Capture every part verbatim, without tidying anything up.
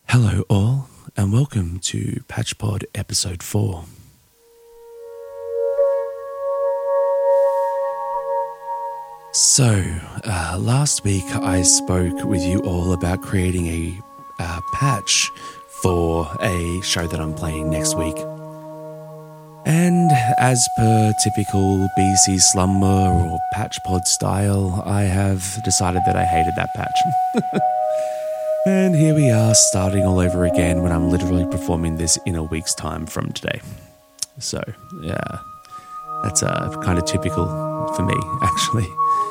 Hello all, and welcome to PatchPod Episode four. So, uh, last week I spoke with you all about creating a uh, patch for a show that I'm playing next week. And as per typical B C Slumber or PatchPod style, I have decided that I hated that patch. And here we are starting all over again when I'm literally performing this in a week's time from today. So, yeah, that's uh, kind of typical for me, actually.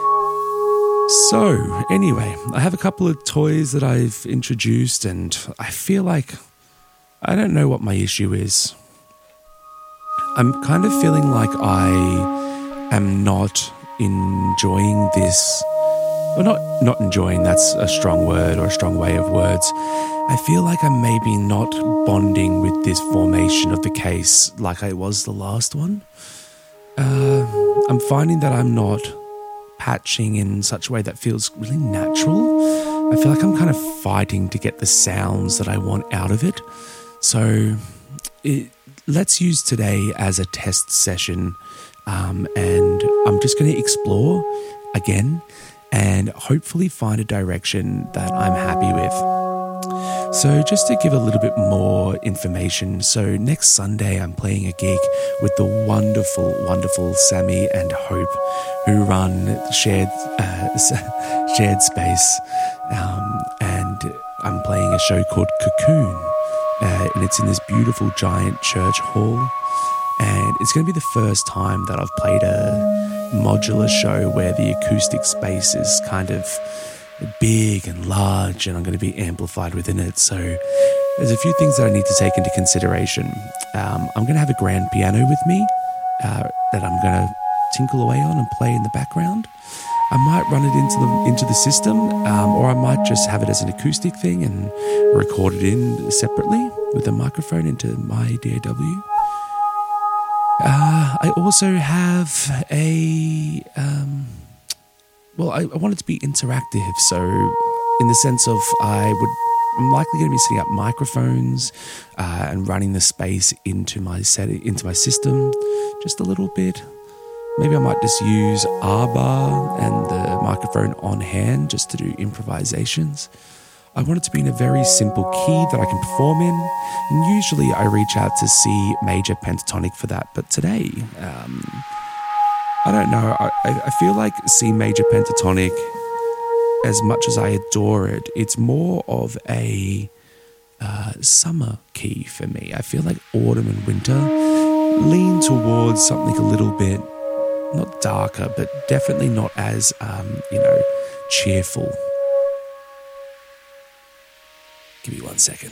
So, anyway, I have a couple of toys that I've introduced, and I feel like I don't know what my issue is. I'm kind of feeling like I am not enjoying this. Well, not, not enjoying, that's a strong word or a strong way of words. I feel like I'm maybe not bonding with this formation of the case like I was the last one. Uh, I'm finding that I'm not patching in such a way that feels really natural. I feel like I'm kind of fighting to get the sounds that I want out of it. So it, let's use today as a test session, um, and I'm just going to explore again and hopefully find a direction that I'm happy with. So just to give a little bit more information, so next Sunday I'm playing a gig with the wonderful, wonderful Sammy and Hope, who run Shared uh, Shared Space, um, and I'm playing a show called Cocoon, uh, and it's in this beautiful giant church hall. And it's going to be the first time that I've played a modular show where the acoustic space is kind of big and large, and I'm going to be amplified within it. So there's a few things that I need to take into consideration. Um, I'm going to have a grand piano with me uh, that I'm going to tinkle away on and play in the background. I might run it into the into the system, um, or I might just have it as an acoustic thing and record it in separately with a microphone into my D A W. Uh, I also have a, um, well, I, I want it to be interactive. So in the sense of I would, I'm likely going to be setting up microphones uh, and running the space into my set, into my system just a little bit. Maybe I might just use R-Bar and the microphone on hand just to do improvisations. I want it to be in a very simple key that I can perform in, and usually I reach out to C major pentatonic for that, but today, um, I don't know, I, I feel like C major pentatonic, as much as I adore it, it's more of a uh, summer key for me. I feel like autumn and winter lean towards something a little bit, not darker, but definitely not as, um, you know, cheerful. Give me one second.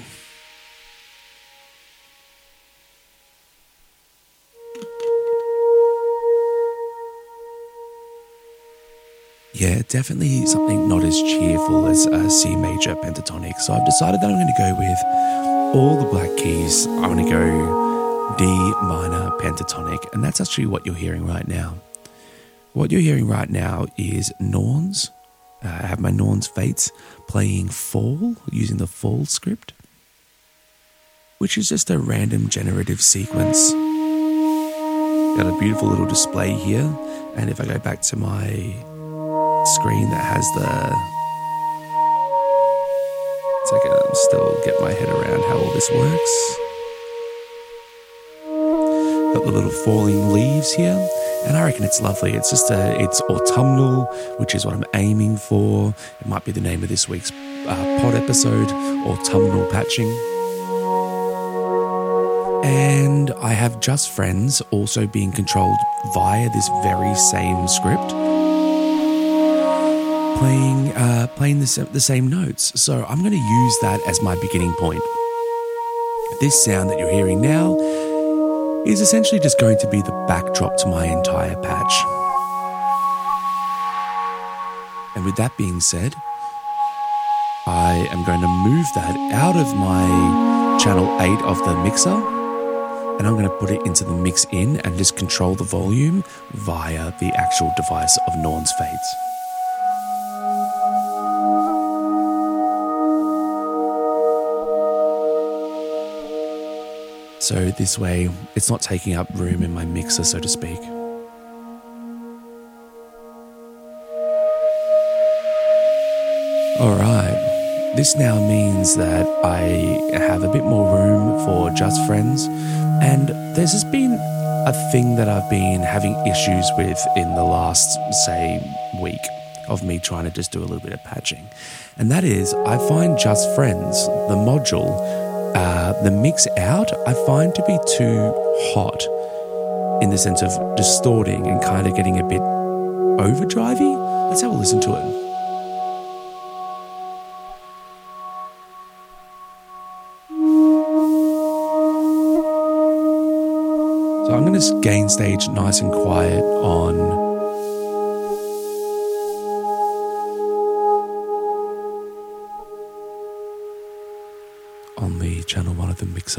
Yeah, definitely something not as cheerful as uh, C major pentatonic. So I've decided that I'm going to go with all the black keys. I'm going to go D minor pentatonic, and that's actually what you're hearing right now. What you're hearing right now is Norns. Uh, I have my Norns Fates playing Fall using the Fall script, which is just a random generative sequence. Got a beautiful little display here, and if I go back to my screen that has the... Second, I'm still getting my head around how all this works. Got the little falling leaves here. And I reckon it's lovely. It's just a, it's autumnal, which is what I'm aiming for. It might be the name of this week's uh, pod episode, autumnal patching. And I have Just Friends also being controlled via this very same script, playing uh, playing the, the same notes. So I'm going to use that as my beginning point. This sound that you're hearing now is essentially just going to be the backdrop to my entire patch. And with that being said, I am going to move that out of my channel eight of the mixer, and I'm going to put it into the mix in and just control the volume via the actual device of Norns Fates. So this way, it's not taking up room in my mixer, so to speak. Alright, this now means that I have a bit more room for Just Friends, and there's just been a thing that I've been having issues with in the last, say, week of me trying to just do a little bit of patching. And that is, I find Just Friends, the module, uh, the mix out, I find to be too hot in the sense of distorting and kind of getting a bit overdrivey. Let's have a listen to it. So I'm going to gain stage nice and quiet on on the channel one of the mixer.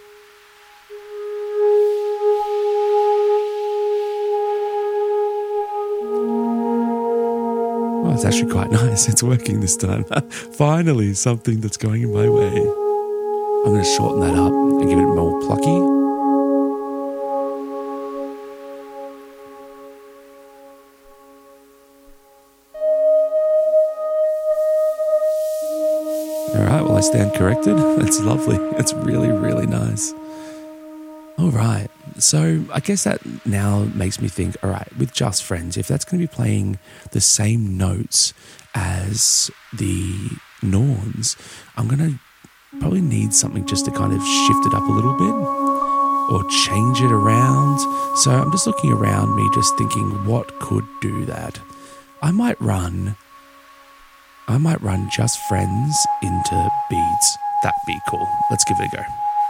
Oh, it's actually quite nice. It's working this time. Finally, something that's going in my way. I'm going to shorten that up and give it more plucky. All right, well, I stand corrected. That's lovely. That's really, really nice. All right. So I guess that now makes me think, all right, with Just Friends, if that's going to be playing the same notes as the Norns, I'm going to probably need something just to kind of shift it up a little bit or change it around. So I'm just looking around me, just thinking what could do that. I might run... I might run Just Friends into beads. That'd be cool. Let's give it a go.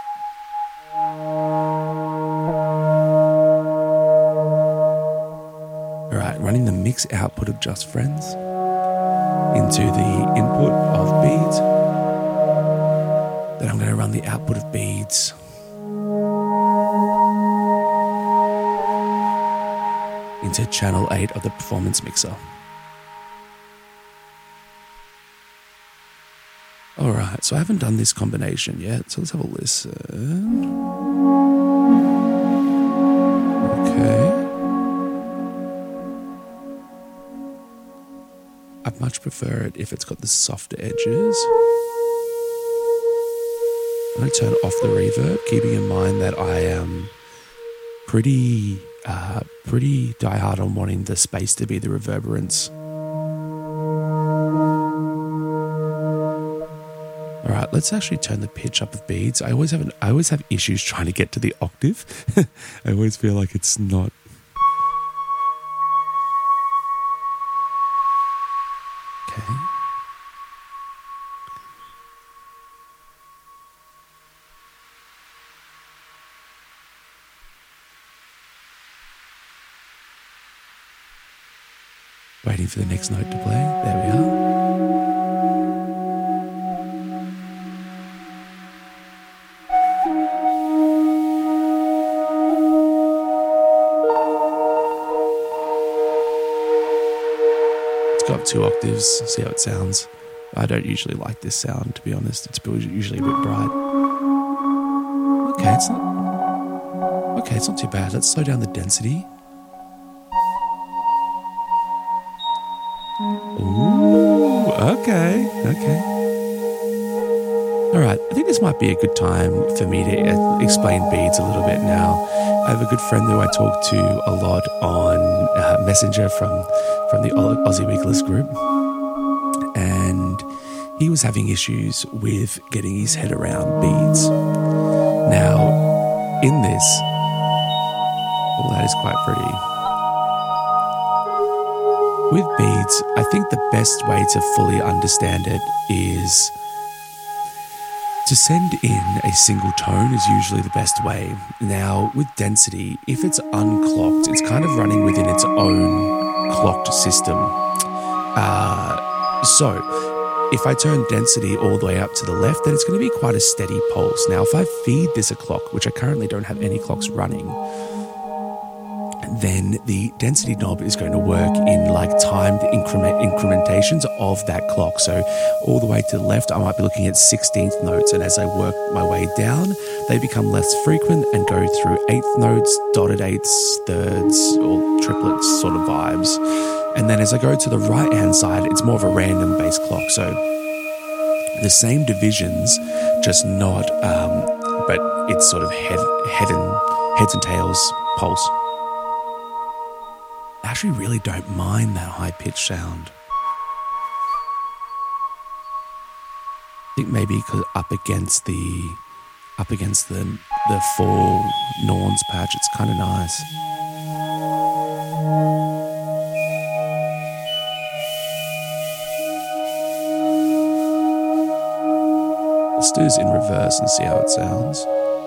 All right, running the mix output of Just Friends into the input of beads. Then I'm going to run the output of beads into channel eight of the performance mixer. Alright, so I haven't done this combination yet, so let's have a listen. Okay. I'd much prefer it if it's got the softer edges. I'm going to turn off the reverb, keeping in mind that I am pretty, uh, pretty diehard on wanting the space to be the reverberance. All right, let's actually turn the pitch up of beads. I always have an, I always have issues trying to get to the octave. I always feel like it's not. Okay. Waiting for the next note to play. There we are. Go up two octaves, see how it sounds. I don't usually like this sound, to be honest. It's usually a bit bright. Okay, it's not. Okay, it's not too bad. Let's slow down the density. Ooh, okay, okay. All right, I think this might be a good time for me to explain beads a little bit now. I have a good friend who I talk to a lot on uh, Messenger from, from the Aussie Weeklist group, and he was having issues with getting his head around beads. Now, in this, oh, that is quite pretty. With beads, I think the best way to fully understand it is to send in a single tone is usually the best way. Now, with density, if it's unclocked, it's kind of running within its own clocked system. Uh, so, if I turn density all the way up to the left, then it's going to be quite a steady pulse. Now, if I feed this a clock, which I currently don't have any clocks running, then the density knob is going to work in like timed increment incrementations of that clock. So all the way to the left, I might be looking at sixteenth notes, and as I work my way down, they become less frequent and go through eighth notes, dotted eighths, thirds, or triplets sort of vibes. And then as I go to the right-hand side, it's more of a random bass clock. So the same divisions, just not, um, but it's sort of head, head and heads and tails pulse. I actually really don't mind that high-pitched sound. I think maybe because up against the up against the the four Norns patch, it's kind of nice. Let's do this in reverse and see how it sounds.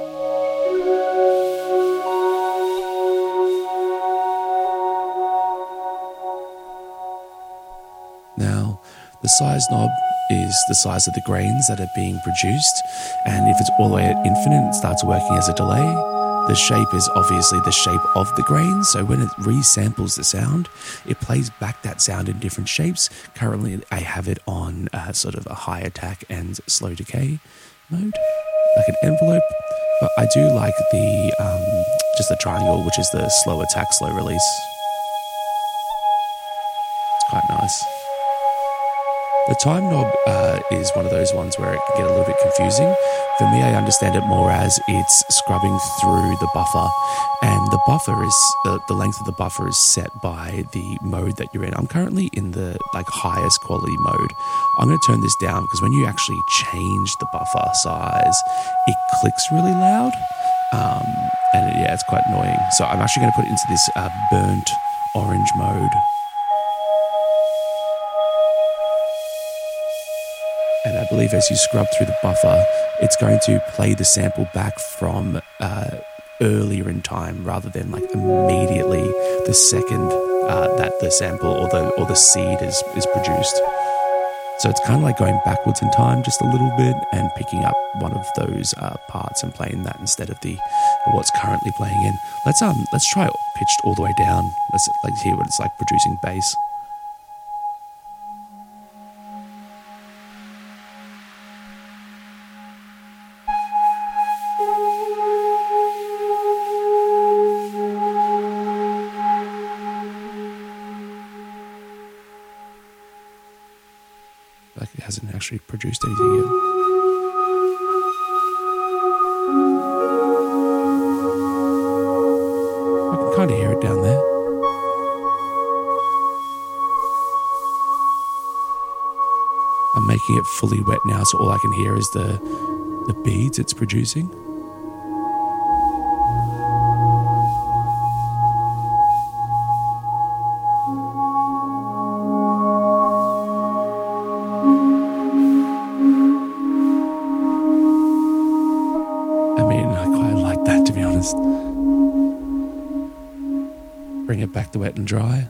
Now, the size knob is the size of the grains that are being produced, and if it's all the way at infinite, it starts working as a delay. The shape is obviously the shape of the grains, so when it resamples the sound, it plays back that sound in different shapes. Currently, I have it on uh, sort of a high attack and slow decay mode, like an envelope, but I do like the um, just the triangle, which is the slow attack, slow release. It's quite nice. The time knob uh, is one of those ones where it can get a little bit confusing. For me, I understand it more as it's scrubbing through the buffer, and the buffer is the, the length of the buffer is set by the mode that you're in. I'm currently in the like highest quality mode. I'm going to turn this down because when you actually change the buffer size, it clicks really loud, um, and yeah, it's quite annoying. So I'm actually going to put it into this uh, burnt orange mode. And I believe as you scrub through the buffer, it's going to play the sample back from uh, earlier in time rather than like immediately the second uh, that the sample or the or the seed is, is produced. So it's kind of like going backwards in time just a little bit and picking up one of those uh, parts and playing that instead of the what's currently playing in. Let's um let's try it pitched all the way down. Let's like hear what it's like producing bass. Like it hasn't actually produced anything yet. I can kind of hear it down there. I'm making it fully wet now, so all I can hear is the the beads it's producing. Bring it back to wet and dry.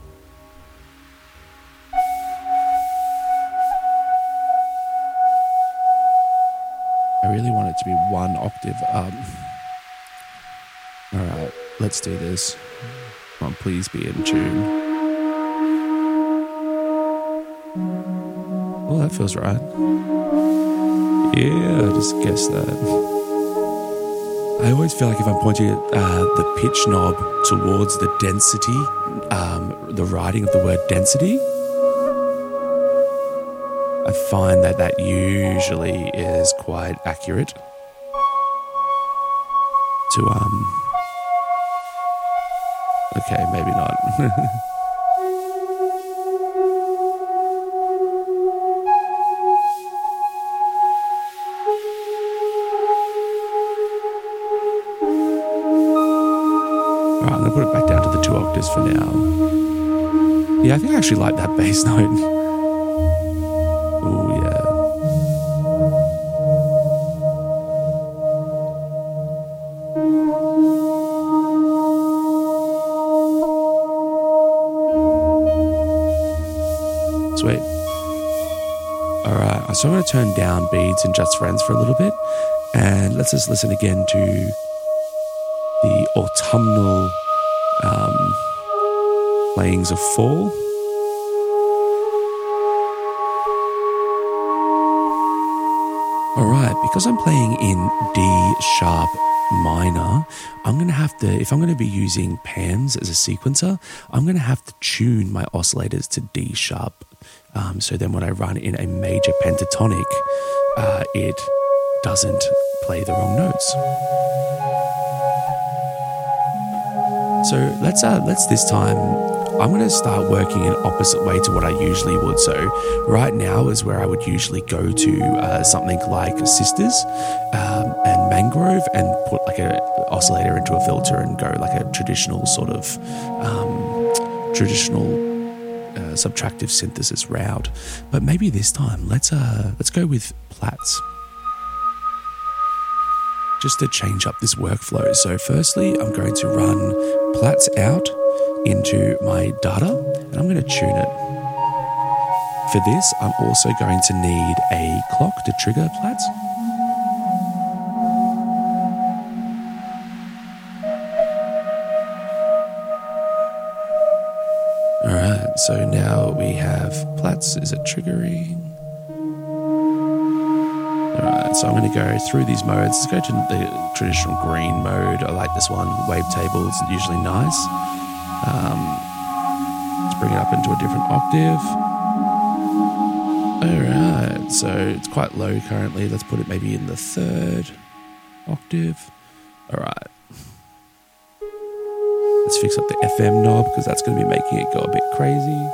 I really want it to be one octave up. Alright, let's do this. Come on, please be in tune. Oh, that feels right. Yeah, I just guessed that. I always feel like if I'm pointing at uh, the pitch knob towards the density, um, the writing of the word density, I find that that usually is quite accurate to, um, okay, maybe not. Alright, I'm going to put it back down to the two octaves for now. Yeah, I think I actually like that bass note. Oh, yeah. Sweet. Alright, so I'm going to turn down beads and just friends for a little bit, and let's just listen again to the autumnal um, playings of four. All right, because I'm playing in D sharp minor, I'm going to have to, if I'm going to be using P A Ms as a sequencer, I'm going to have to tune my oscillators to D sharp. Um, so then when I run in a major pentatonic, uh, it doesn't play the wrong notes. So let's uh, let's this time, I'm going to start working in opposite way to what I usually would. So right now is where I would usually go to uh, something like Sisters um, and Mangrove and put like a oscillator into a filter and go like a traditional sort of um, traditional uh, subtractive synthesis route. But maybe this time let's uh, let's go with Platts, just to change up this workflow. So firstly, I'm going to run Platts out into my data, and I'm going to tune it. For this, I'm also going to need a clock to trigger Platts. Alright, so now we have Platts. Is it triggering? Alright, so I'm going to go through these modes. Let's go to the traditional green mode. I like this one. Wavetable is usually nice. Um, let's bring it up into a different octave. Alright, so it's quite low currently. Let's put it maybe in the third octave. Alright. Let's fix up the F M knob because that's going to be making it go a bit crazy.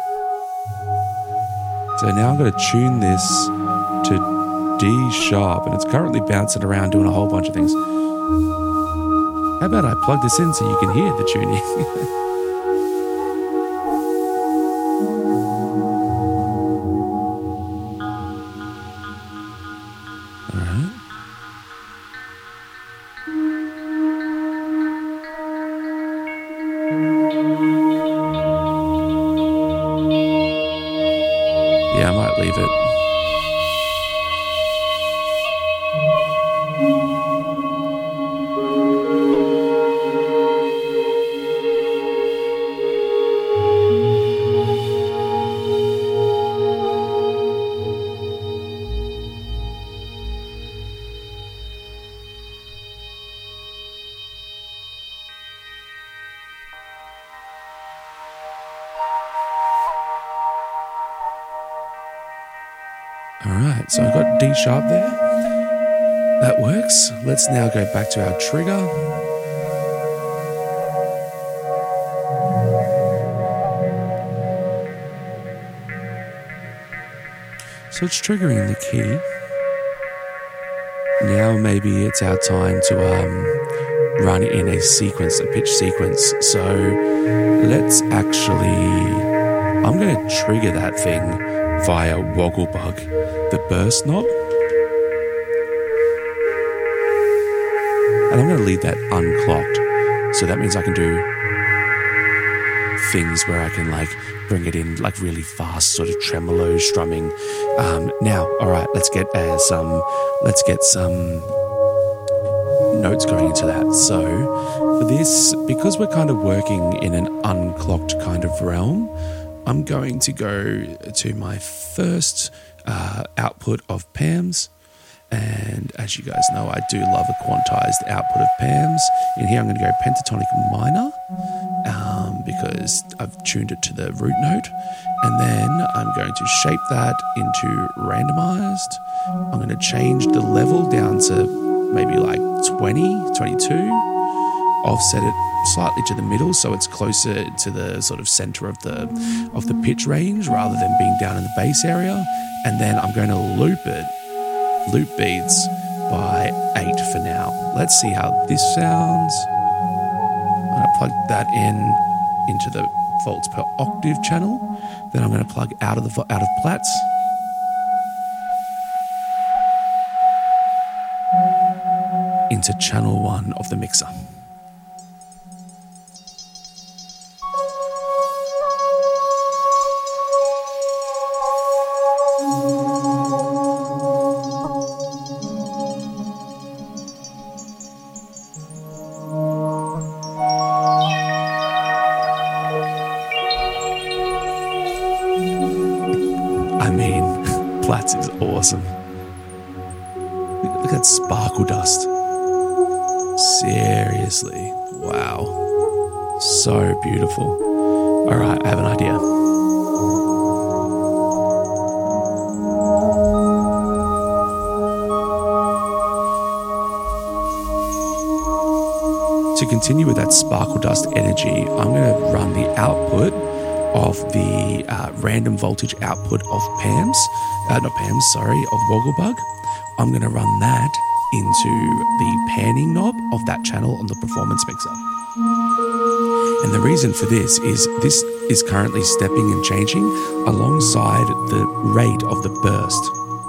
So now I'm going to tune this to D sharp, and it's currently bouncing around doing a whole bunch of things. How about I plug this in so you can hear the tuning? Yeah, I might leave it. Alright, so I've got D sharp there. That works. Let's now go back to our trigger. So it's triggering the key. Now maybe it's our time to um, run in a sequence, a pitch sequence. So let's actually, I'm going to trigger that thing via Wogglebug, the burst knob. And I'm going to leave that unclocked. So that means I can do things where I can like bring it in like really fast, sort of tremolo strumming. Um, now, all right, let's get uh, some, let's get some notes going into that. So for this, because we're kind of working in an unclocked kind of realm, I'm going to go to my first uh, output of P A Ms. And as you guys know, I do love a quantized output of P A Ms. In here, I'm going to go pentatonic minor um, because I've tuned it to the root note. And then I'm going to shape that into randomized. I'm going to change the level down to maybe like twenty, twenty-two. Offset it slightly to the middle so it's closer to the sort of center of the of the pitch range rather than being down in the bass area. And then I'm going to loop it, loop beats by eight for now. Let's see how this sounds. I'm going to plug that in into the volts per octave channel. Then I'm going to plug out of the out of Platts. Into channel one of the mixer. flats is awesome. Look, look at that sparkle dust. Seriously. Wow. So beautiful. All right, I have an idea. To continue with that sparkle dust energy, I'm going to run the output of the uh, random voltage output of P A Ms, uh, not P A Ms, sorry, of Wogglebug. I'm going to run that into the panning knob of that channel on the performance mixer. And the reason for this is this is currently stepping and changing alongside the rate of the burst.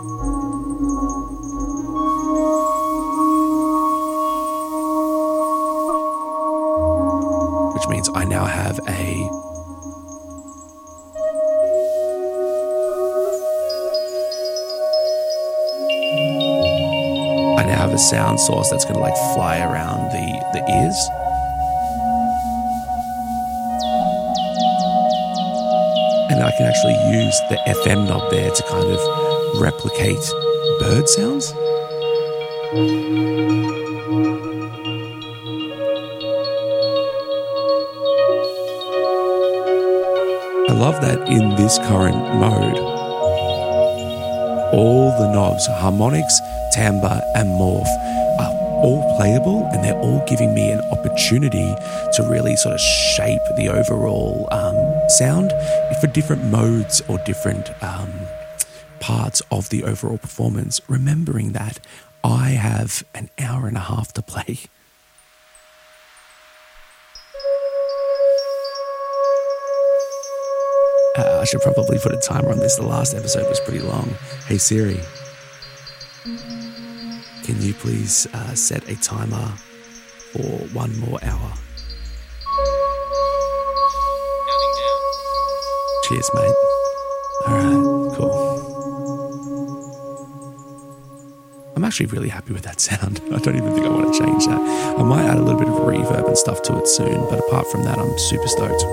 Which means I now have a I now have a sound source that's going to like fly around the, the ears. And I can actually use the F M knob there to kind of replicate bird sounds. I love that in this current mode, all the knobs, harmonics, timbre and morph, are all playable, and they're all giving me an opportunity to really sort of shape the overall um, sound for different modes or different um, parts of the overall performance, remembering that I have an hour and a half to play. Uh, I should probably put a timer on this. The last episode was pretty long. Hey Siri, can you please uh, set a timer for one more hour? Counting down. Cheers, mate. All right, cool. I'm actually really happy with that sound. I don't even think I want to change that. I might add a little bit of reverb and stuff to it soon, but apart from that, I'm super stoked.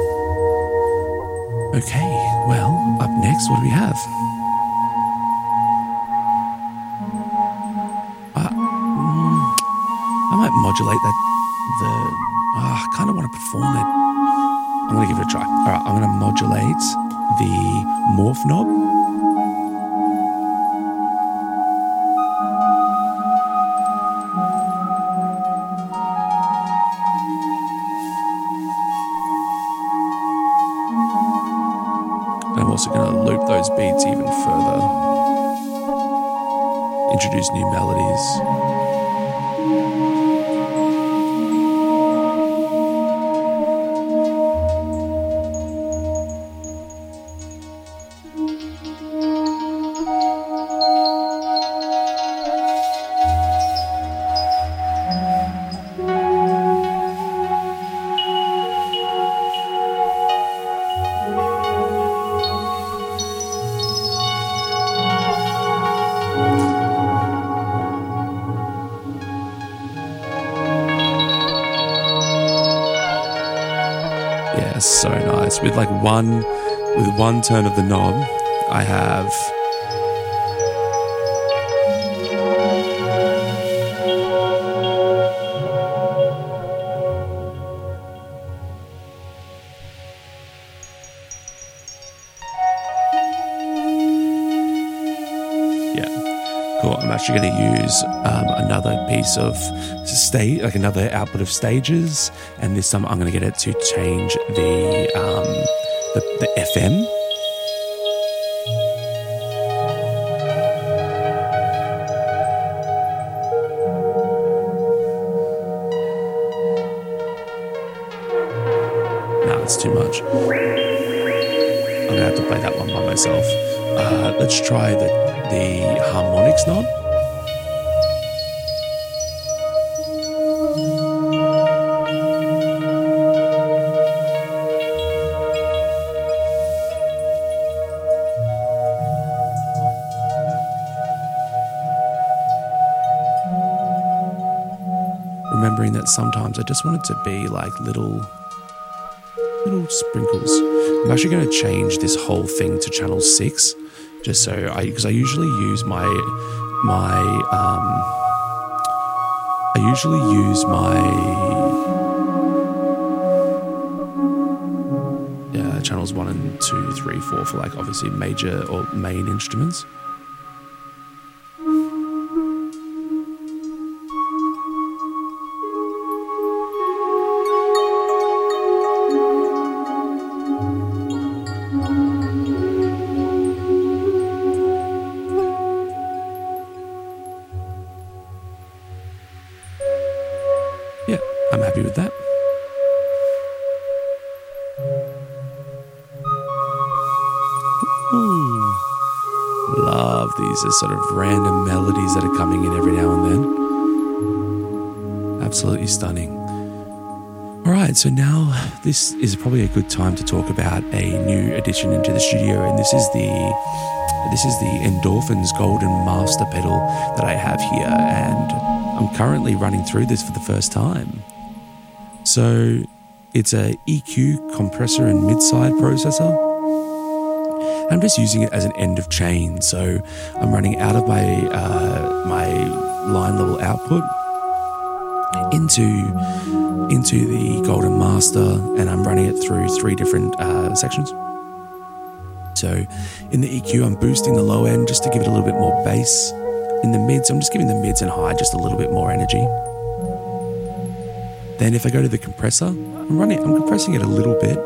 Okay, well, up next, what do we have? Uh, mm, I might modulate that, the, uh, I kind of want to perform it. I'm going to give it a try. All right, I'm going to modulate the morph knob. I'm also going to loop those beats even further. Introduce new melodies. Yeah, so nice. With like one, with one turn of the knob, I have I'm actually going to use um, another piece of state, like another output of stages, and this time I'm going to get it to change the um, the, the F M. No, it's too much. I'm going to have to play that one by myself. Uh, let's try the, the harmonics knob. Remembering that sometimes I just want it to be like little little sprinkles. I'm actually going to change this whole thing to channel six just so I because I usually use my my um, I usually use my uh, channels one and two, three, four for like obviously major or main instruments. Yeah, I'm happy with that. Ooh, love these as sort of random melodies that are coming in every now and then. Absolutely stunning. All right, so now this is probably a good time to talk about a new addition into the studio, and this is the this is the Endorphins Golden Master pedal that I have here, and I'm currently running through this for the first time. So it's a E Q compressor and mid-side processor. I'm just using it as an end of chain, so I'm running out of my uh, my line level output into into the Golden Master, and I'm running it through three different uh, sections. So in the E Q, I'm boosting the low end just to give it a little bit more bass. In the mids, I'm just giving the mids and high just a little bit more energy. Then if I go to the compressor, I'm running, I'm compressing it a little bit.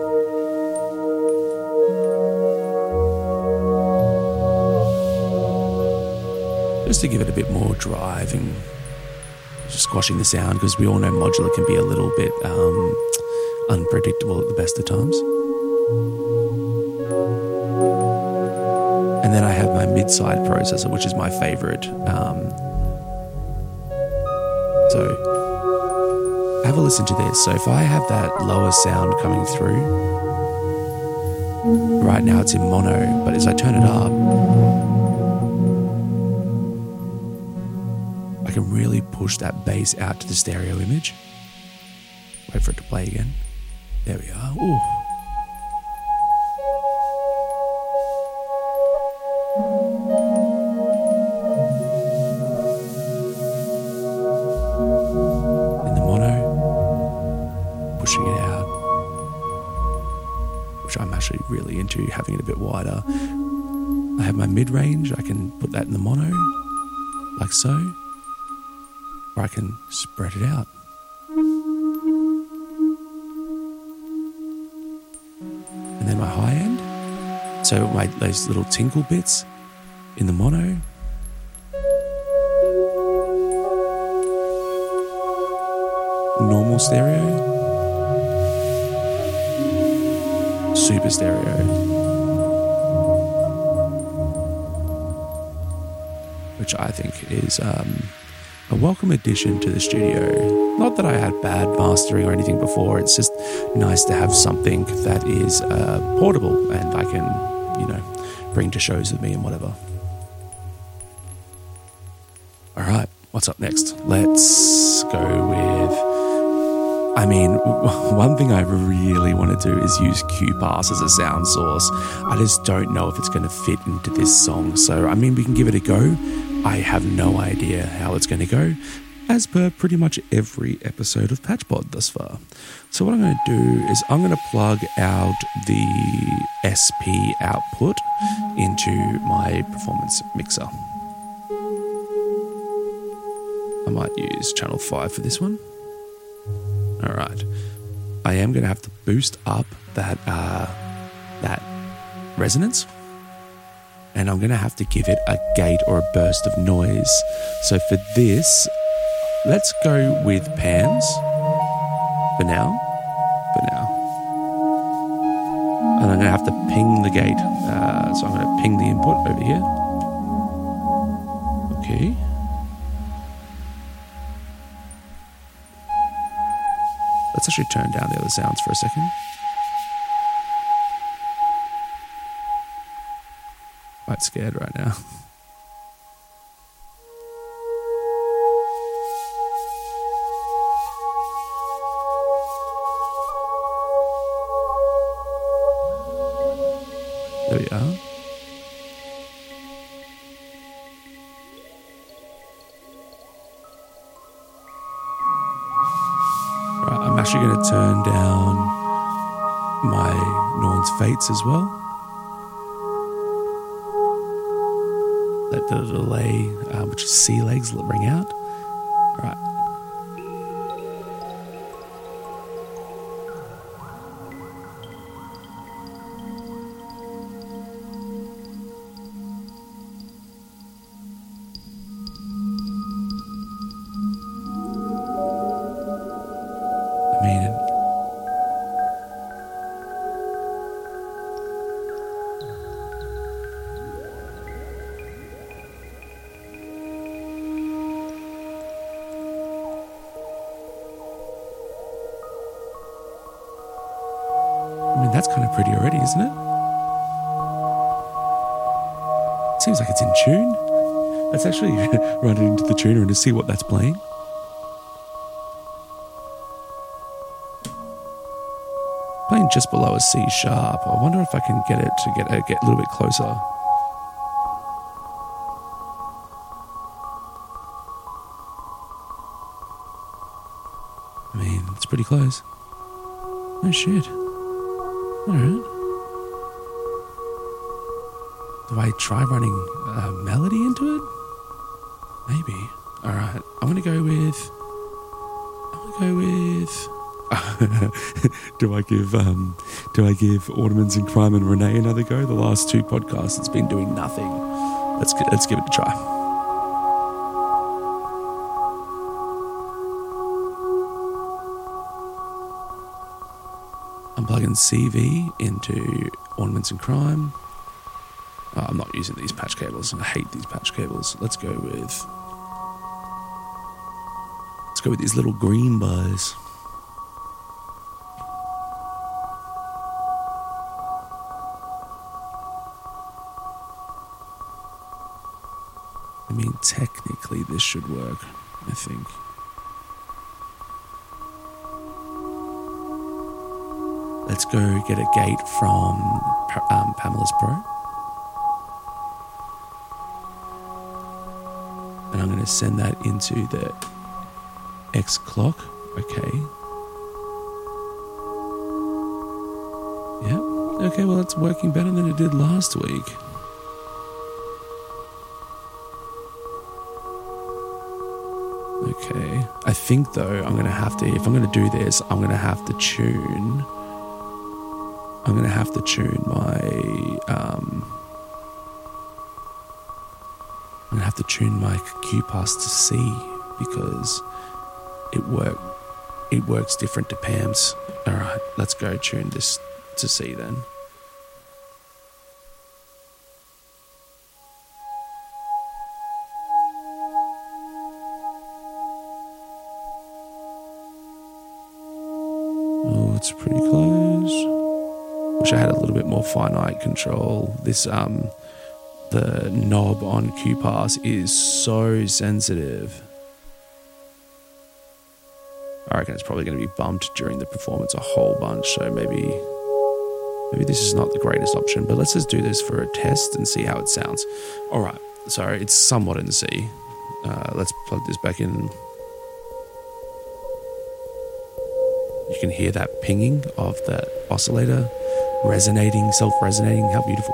Just to give it a bit more drive and just squashing the sound, because we all know modular can be a little bit um, unpredictable at the best of times. And then I have my mid-side processor, which is my favorite. Um, so have a listen to this. So if I have that lower sound coming through, right now it's in mono, but as I turn it up, I can really push that bass out to the stereo image. Wait for it to play again. There we are. Ooh. In the mono, pushing it out, which I'm actually really into, having it a bit wider. I have my mid-range. I can put that in the mono, like so. Or I can spread it out. And then my high end. So my those little tinkle bits in the mono. Normal stereo. Super stereo. Which I think is um, a welcome addition to the studio. Not that I had bad mastering or anything before, it's just nice to have something that is uh, portable and I can, you know, bring to shows with me and whatever. All right, what's up next? Let's go with, I mean, one thing I really want to do is use Q-Pass as a sound source. I just don't know if it's going to fit into this song. So, I mean, we can give it a go. I have no idea how it's going to go, as per pretty much every episode of Patchpod thus far. So what I'm going to do is I'm going to plug out the S P output into my performance mixer. I might use channel five for this one. All right. I am going to have to boost up that uh, that resonance. And I'm going to have to give it a gate or a burst of noise. So for this, let's go with pans for now. For now. And I'm going to have to ping the gate. Uh, so I'm going to ping the input over here. Okay. Let's actually turn down the other sounds for a second. Quite scared right now. There we are. actually going to turn down my Norn's Fates as well. Let the delay, uh, which is sea legs, ring out. All right. I mean it. I mean, that's kind of pretty already, isn't it? Seems like it's in tune. Let's actually run it into the tuner and to see what that's playing. Playing just below a C sharp. I wonder if I can get it to get a, get a little bit closer. I mean, it's pretty close. Oh shit. Alright. Do I try running a melody into it? Maybe. Alright. I'm gonna go with I'm gonna go with do I give um do I give Ornaments in Crime and Renee another go? The last two podcasts it's been doing nothing. Let's get, let's give it a try. I'm plugging C V into Ornaments in Crime. Oh, I'm not using these patch cables. I hate these patch cables. Let's go with let's go with these little green bars. I mean, technically this should work, I think. Let's go get a gate from um, Pamela's Pro. And I'm going to send that into the X clock. Okay. Yep. Okay, well, it's working better than it did last week. Okay. I think, though, I'm going to have to, if I'm going to do this, I'm going to have to tune, I'm going to have to tune my, um, I'm going to have to tune my Q pass to C because it work, it works different to Pam's. All right, let's go tune this to C then. Oh, it's pretty close. Wish I had a little bit more finite control. This, um, the knob on Q pass is so sensitive. I reckon it's probably going to be bumped during the performance a whole bunch, so maybe maybe this is not the greatest option, but let's just do this for a test and see how it sounds. All right, so it's somewhat in C. Uh, let's plug this back in. You can hear that pinging of that oscillator resonating, self-resonating. How beautiful.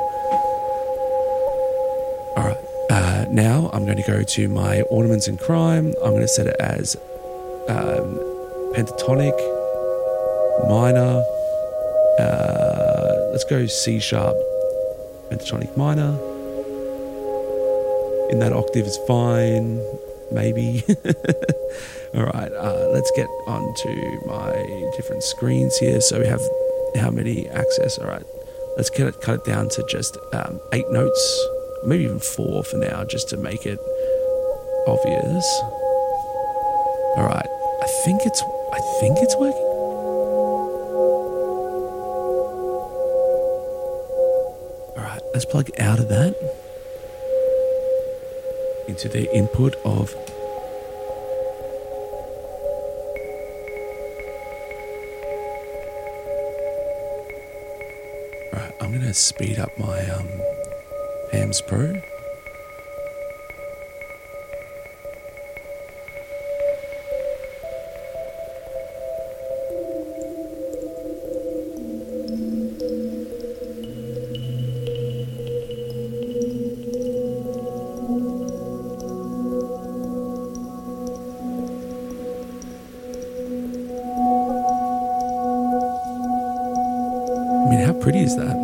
All right, uh, now I'm going to go to my Ornaments in Crime. I'm going to set it as um, pentatonic, minor. Uh, let's go C sharp, pentatonic minor. In that octave is fine, maybe. All right, uh, let's get onto my different screens here. So we have how many access? All right, let's cut it, cut it down to just um, eight notes, maybe even four for now, just to make it obvious. All right, I think it's I think it's working. All right, let's plug out of that into the input of all right, I'm gonna speed up my um Pam's Pro. pretty is that?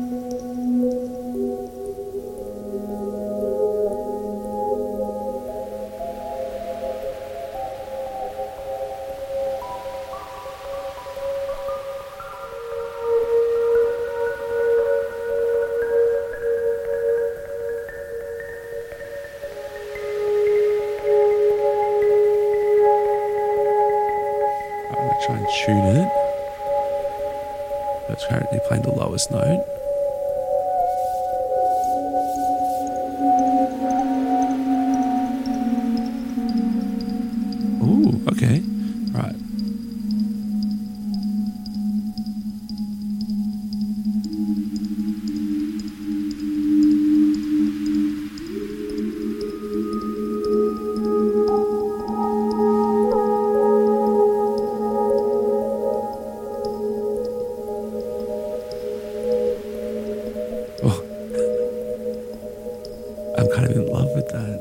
I'm going to try and tune it. It's currently playing the lowest note. Ooh, okay. Right. Oh. I'm kind of in love with that.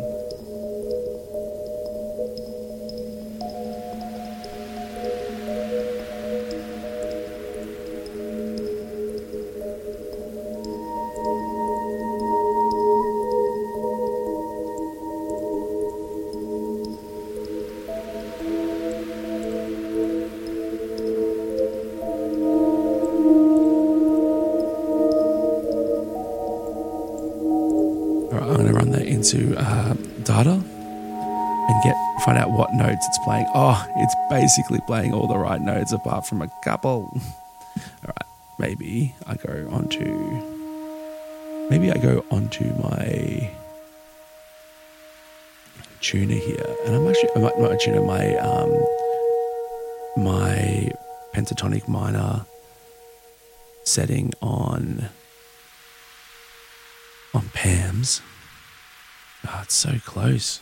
All right, I'm going to run that into uh, data and get find out what notes it's playing. Oh, it's basically playing all the right notes apart from a couple. All right, maybe I go onto maybe I go onto my tuner here, and I'm actually I might not tuner my um my pentatonic minor setting on on Pam's. Oh, it's so close.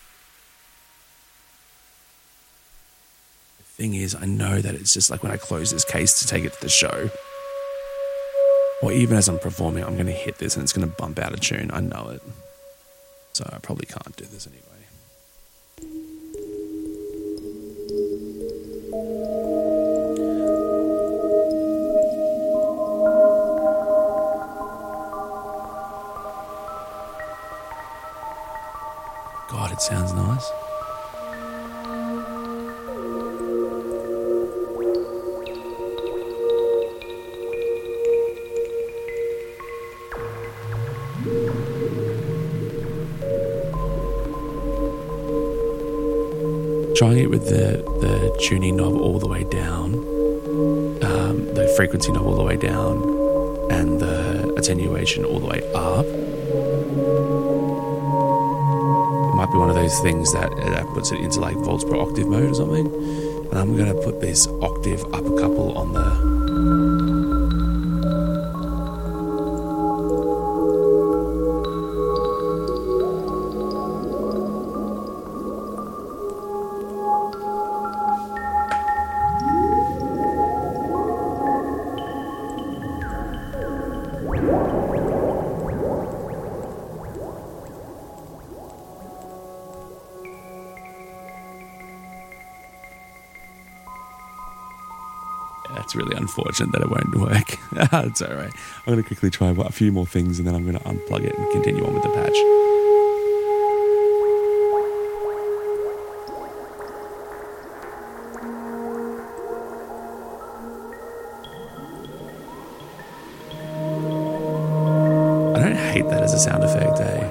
The thing is, I know that it's just like when I close this case to take it to the show, or even as I'm performing, I'm going to hit this and it's going to bump out of tune. I know it. So I probably can't do this anyway. God, it sounds nice. Trying it with the, the tuning knob all the way down, um, the frequency knob all the way down, and the attenuation all the way up. Might be one of those things that, that puts it into like volts per octave mode or something. And I'm going to put this octave up a couple on the... It's really unfortunate that it won't work. It's all right. I'm going to quickly try a few more things and then I'm going to unplug it and continue on with the patch. I don't hate that as a sound effect, eh?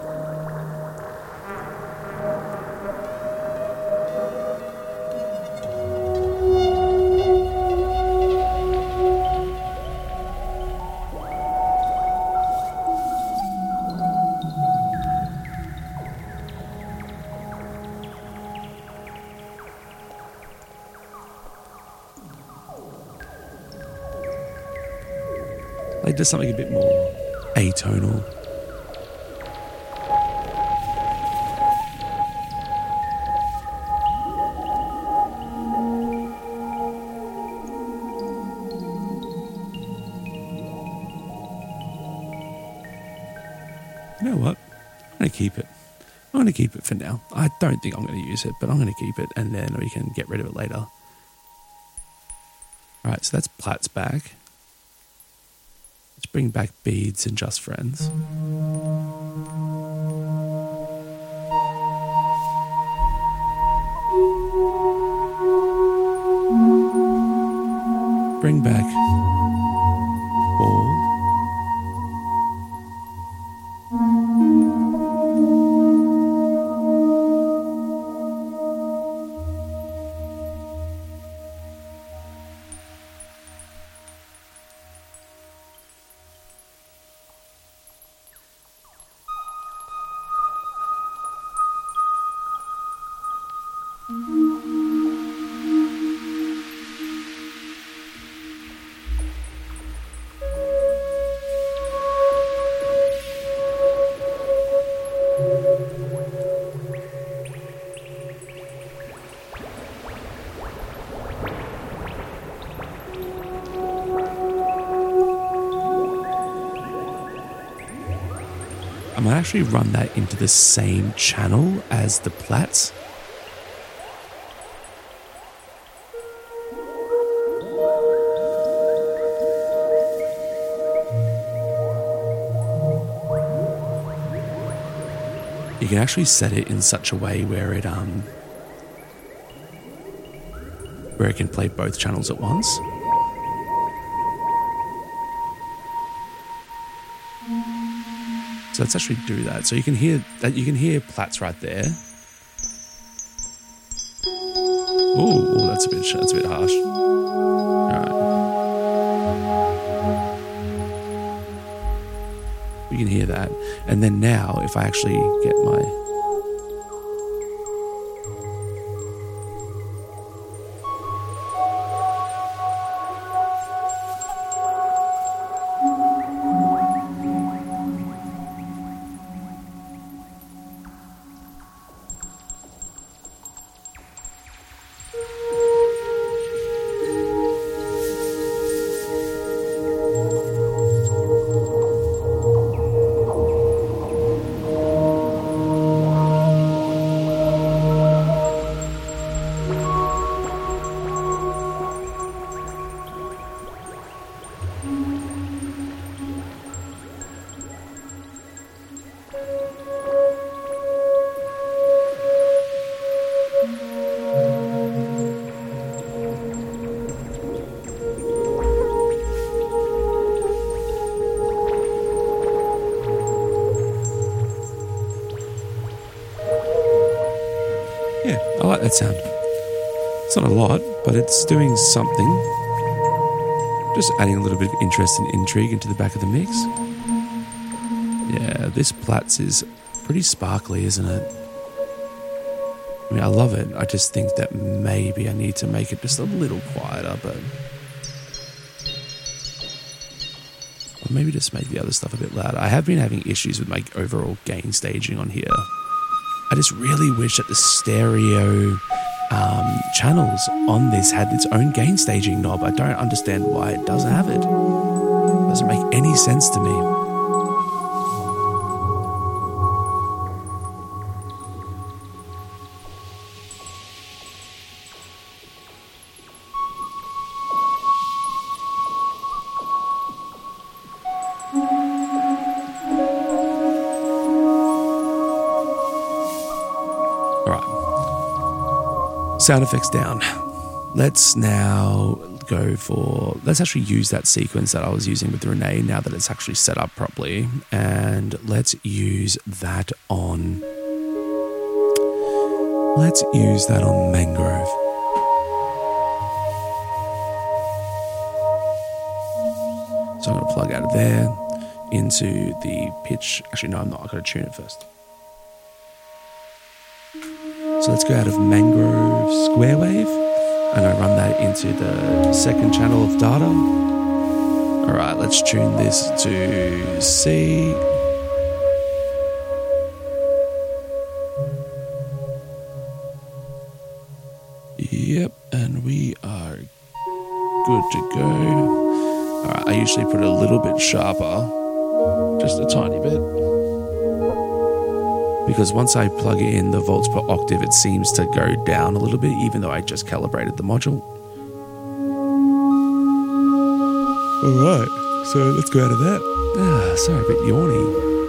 Like just something a bit more atonal. You know what? I'm going to keep it. I'm going to keep it for now. I don't think I'm going to use it, but I'm going to keep it and then we can get rid of it later. All right, so that's Platt's back. bring back beads and just friends. Bring back ball. I might actually run that into the same channel as the plats. You can actually set it in such a way where it um where it can play both channels at once. So let's actually do that. So you can hear that you can hear plats right there. Oh, that's a bit that's a bit harsh. All right. You can hear that. And then now if I actually get my Yeah, I like that sound. It's not a lot, but it's doing something. Just adding a little bit of interest and intrigue into the back of the mix. Yeah, this Platts is pretty sparkly, isn't it? I mean, I love it. I just think that maybe I need to make it just a little quieter, but... Or maybe just make the other stuff a bit louder. I have been having issues with my overall gain staging on here. I just really wish that the stereo um, channels on this had its own gain staging knob. I don't understand why it doesn't have it. It doesn't make any sense to me. Sound effects down. Let's now go for, let's actually use that sequence that I was using with Renee now that it's actually set up properly, and let's use that on, let's use that on Mangrove. So I'm going to plug out of there into the pitch. Actually, no, I'm not. I've got to tune it first. So let's go out of Mangrove Square Wave, and I run that into the second channel of data. All right, let's tune this to C. Yep, and we are good to go. All right, I usually put it a little bit sharper, just a tiny bit. Because once I plug in the volts per octave, it seems to go down a little bit, even though I just calibrated the module. All right. So let's go out of that. Ah, sorry, a bit yawny.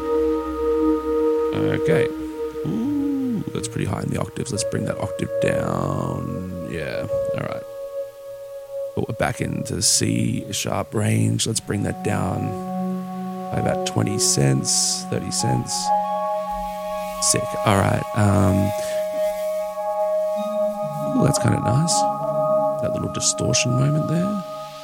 Okay. Ooh, that's pretty high in the octaves. Let's bring that octave down. Yeah, all right. But we're back into the C sharp range. Let's bring that down by about twenty cents, thirty cents. Sick. All right. Um, ooh, that's kind of nice. That little distortion moment there.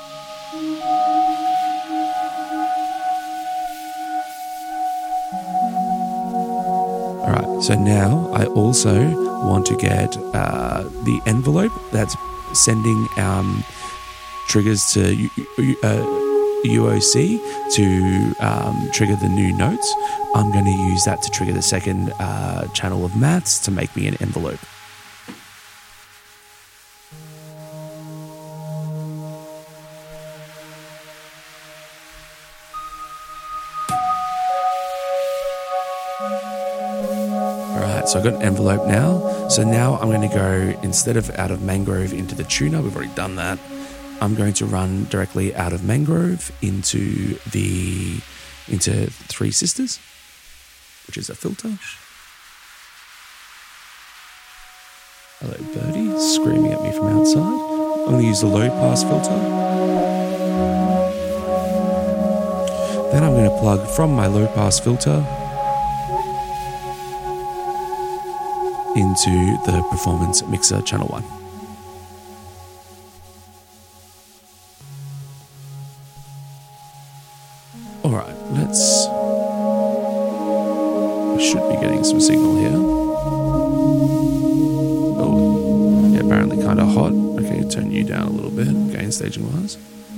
All right. So now I also want to get uh, the envelope that's sending um, triggers to uh, U O C to um, trigger the new notes. I'm going to use that to trigger the second uh, channel of maths to make me an envelope. Alright, so I've got an envelope now. So now I'm going to go, instead of out of Mangrove into the tuner, we've already done that. I'm going to run directly out of Mangrove into the into Three Sisters, which is a filter. Hello, birdie, screaming at me from outside. I'm going to use the low pass filter. Then I'm going to plug from my low pass filter into the Performance Mixer Channel one. Alright, let's... we should be getting some signal here. Oh, yeah, apparently kind of hot. Okay, turn you down a little bit, gain staging wise.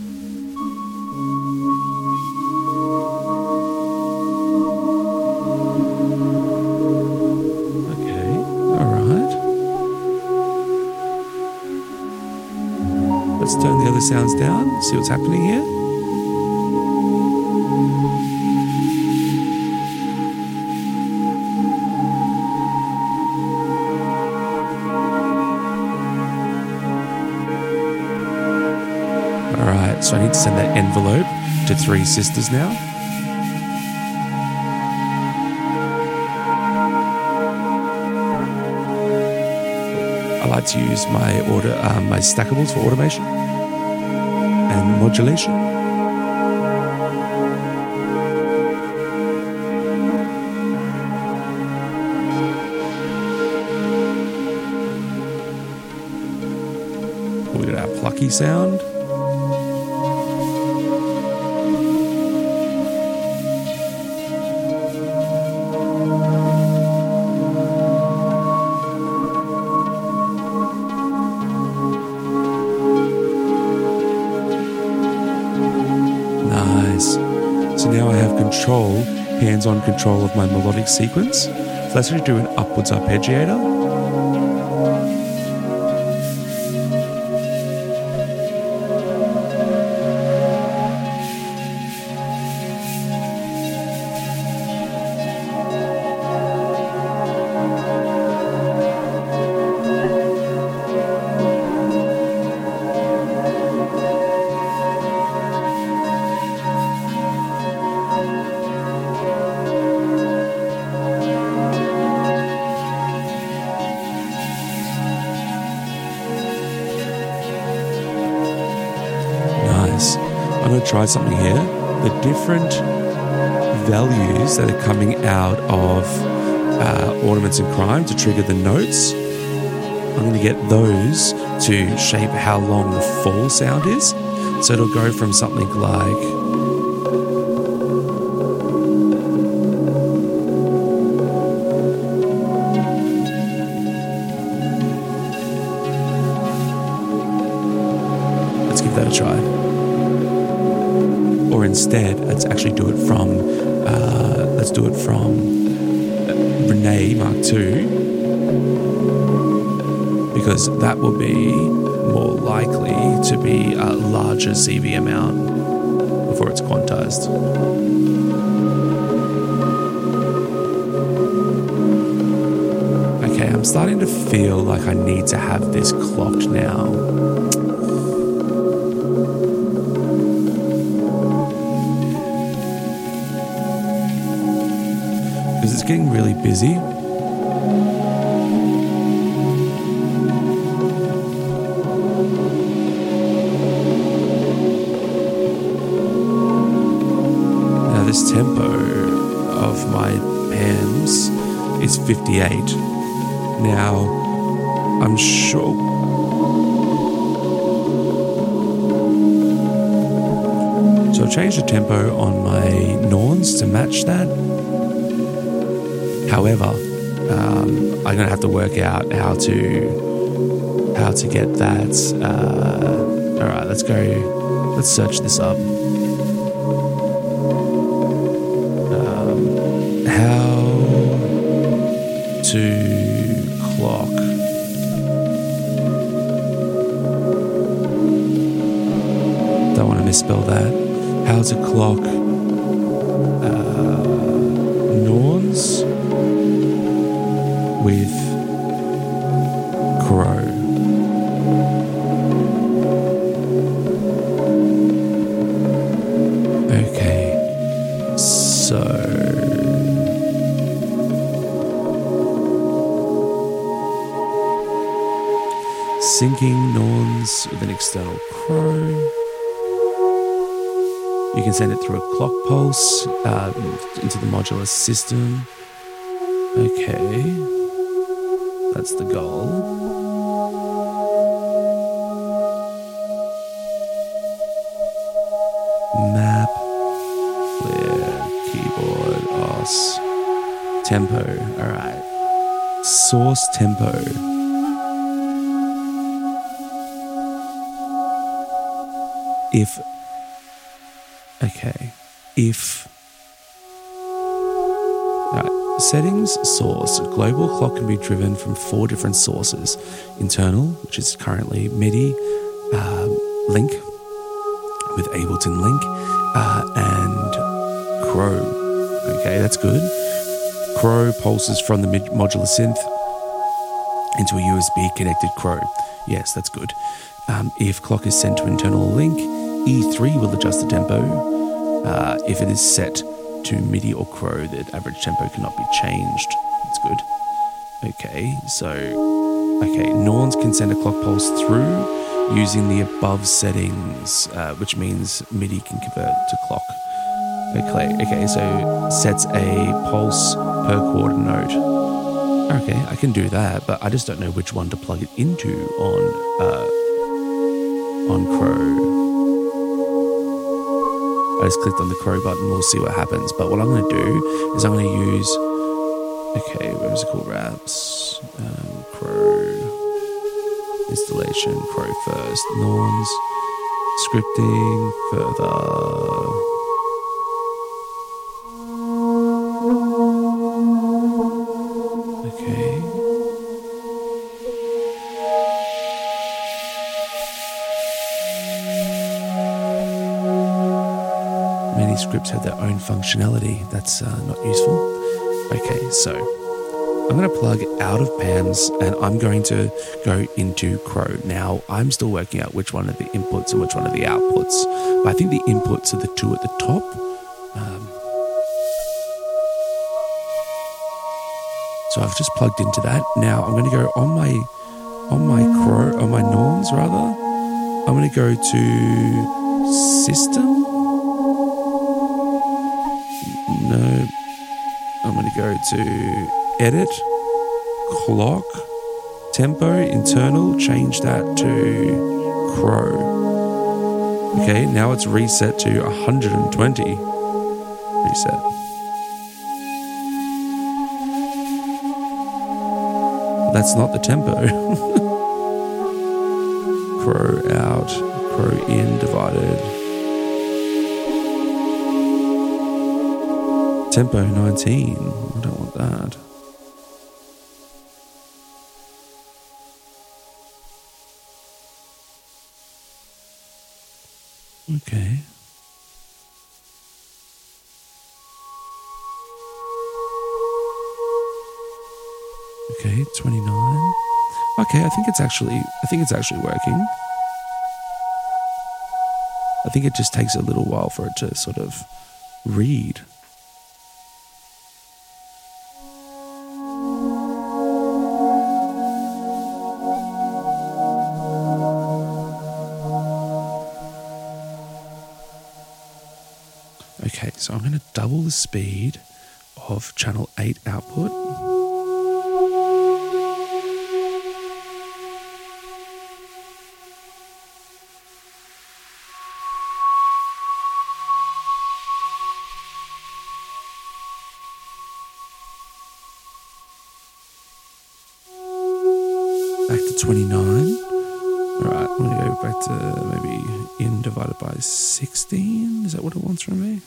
Okay, alright. Let's turn the other sounds down, see what's happening here. Alright, so I need to send that envelope to Three Sisters now. I like to use my order, um, my stackables for automation and modulation. We got our plucky sound. So now I have control, hands-on control of my melodic sequence. So let's actually do an upwards arpeggiator. I'm going to try something here. The different values that are coming out of uh, Ornaments in Crime to trigger the notes, I'm going to get those to shape how long the fall sound is. So it'll go from something like... let's give that a try. Or instead, let's actually do it from, uh, let's do it from Renee Mark two, because that will be more likely to be a larger C V amount before it's quantized. Okay, I'm starting to feel like I need to have this clocked now. it's getting really busy. Now this tempo of my P A Ms is fifty-eight. Now I'm sure so I've changed the tempo on my Norns to match that. However, um, I'm gonna have to work out how to how to get that. Uh, all right, let's go. Let's search this up. Um, how to clock don't want to misspell that. How to clock uh, Norns with Crow. Okay, so syncing Norns with an external Crow. You can send it through a clock pulse uh, into the modular system. Okay, that's the goal. Map, clear, keyboard, O S, tempo. All right, source tempo. If Okay, if, right, settings, source, global clock can be driven from four different sources. Internal, which is currently MIDI, uh, link with Ableton link, uh, and Crow. Okay, that's good. Crow pulses from the mid- modular synth into a U S B connected Crow. Yes, that's good. Um, if clock is sent to internal link, E three will adjust the tempo. Uh, if it is set to MIDI or Crow, the average tempo cannot be changed. That's good. Okay, so, okay, Norns can send a clock pulse through using the above settings, uh, which means MIDI can convert to clock. Okay, okay, so sets a pulse per quarter note. Okay, I can do that, but I just don't know which one to plug it into on, uh, on Crow. I just clicked on the Crow button, we'll see what happens. But what I'm going to do is I'm going to use, okay, where is it called? Wraps, um, Crow, installation, Crow first, Norns, scripting, further. Okay. Many scripts have their own functionality. That's uh, not useful. Okay, so I'm going to plug out of P A Ms and I'm going to go into Crow. Now, I'm still working out which one are the inputs and which one are the outputs. But I think the inputs are the two at the top. Um, so I've just plugged into that. Now I'm going to go on my on my Crow, on my Norns rather. I'm going to go to System. No, I'm going to go to Edit, Clock, Tempo, Internal, change that to Crow. Okay, now it's reset to one hundred twenty. Reset. That's not the tempo. Crow out, Crow in, divided. Tempo nineteen. I don't want that. Okay. Okay, twenty-nine. Okay, I think it's actually I think it's actually working. I think it just takes a little while for it to sort of read. Okay, so I'm going to double the speed of channel eight output. Back to twenty-nine. All right, I'm going to go back to maybe in divided by sixteen. Is that what it wants from me?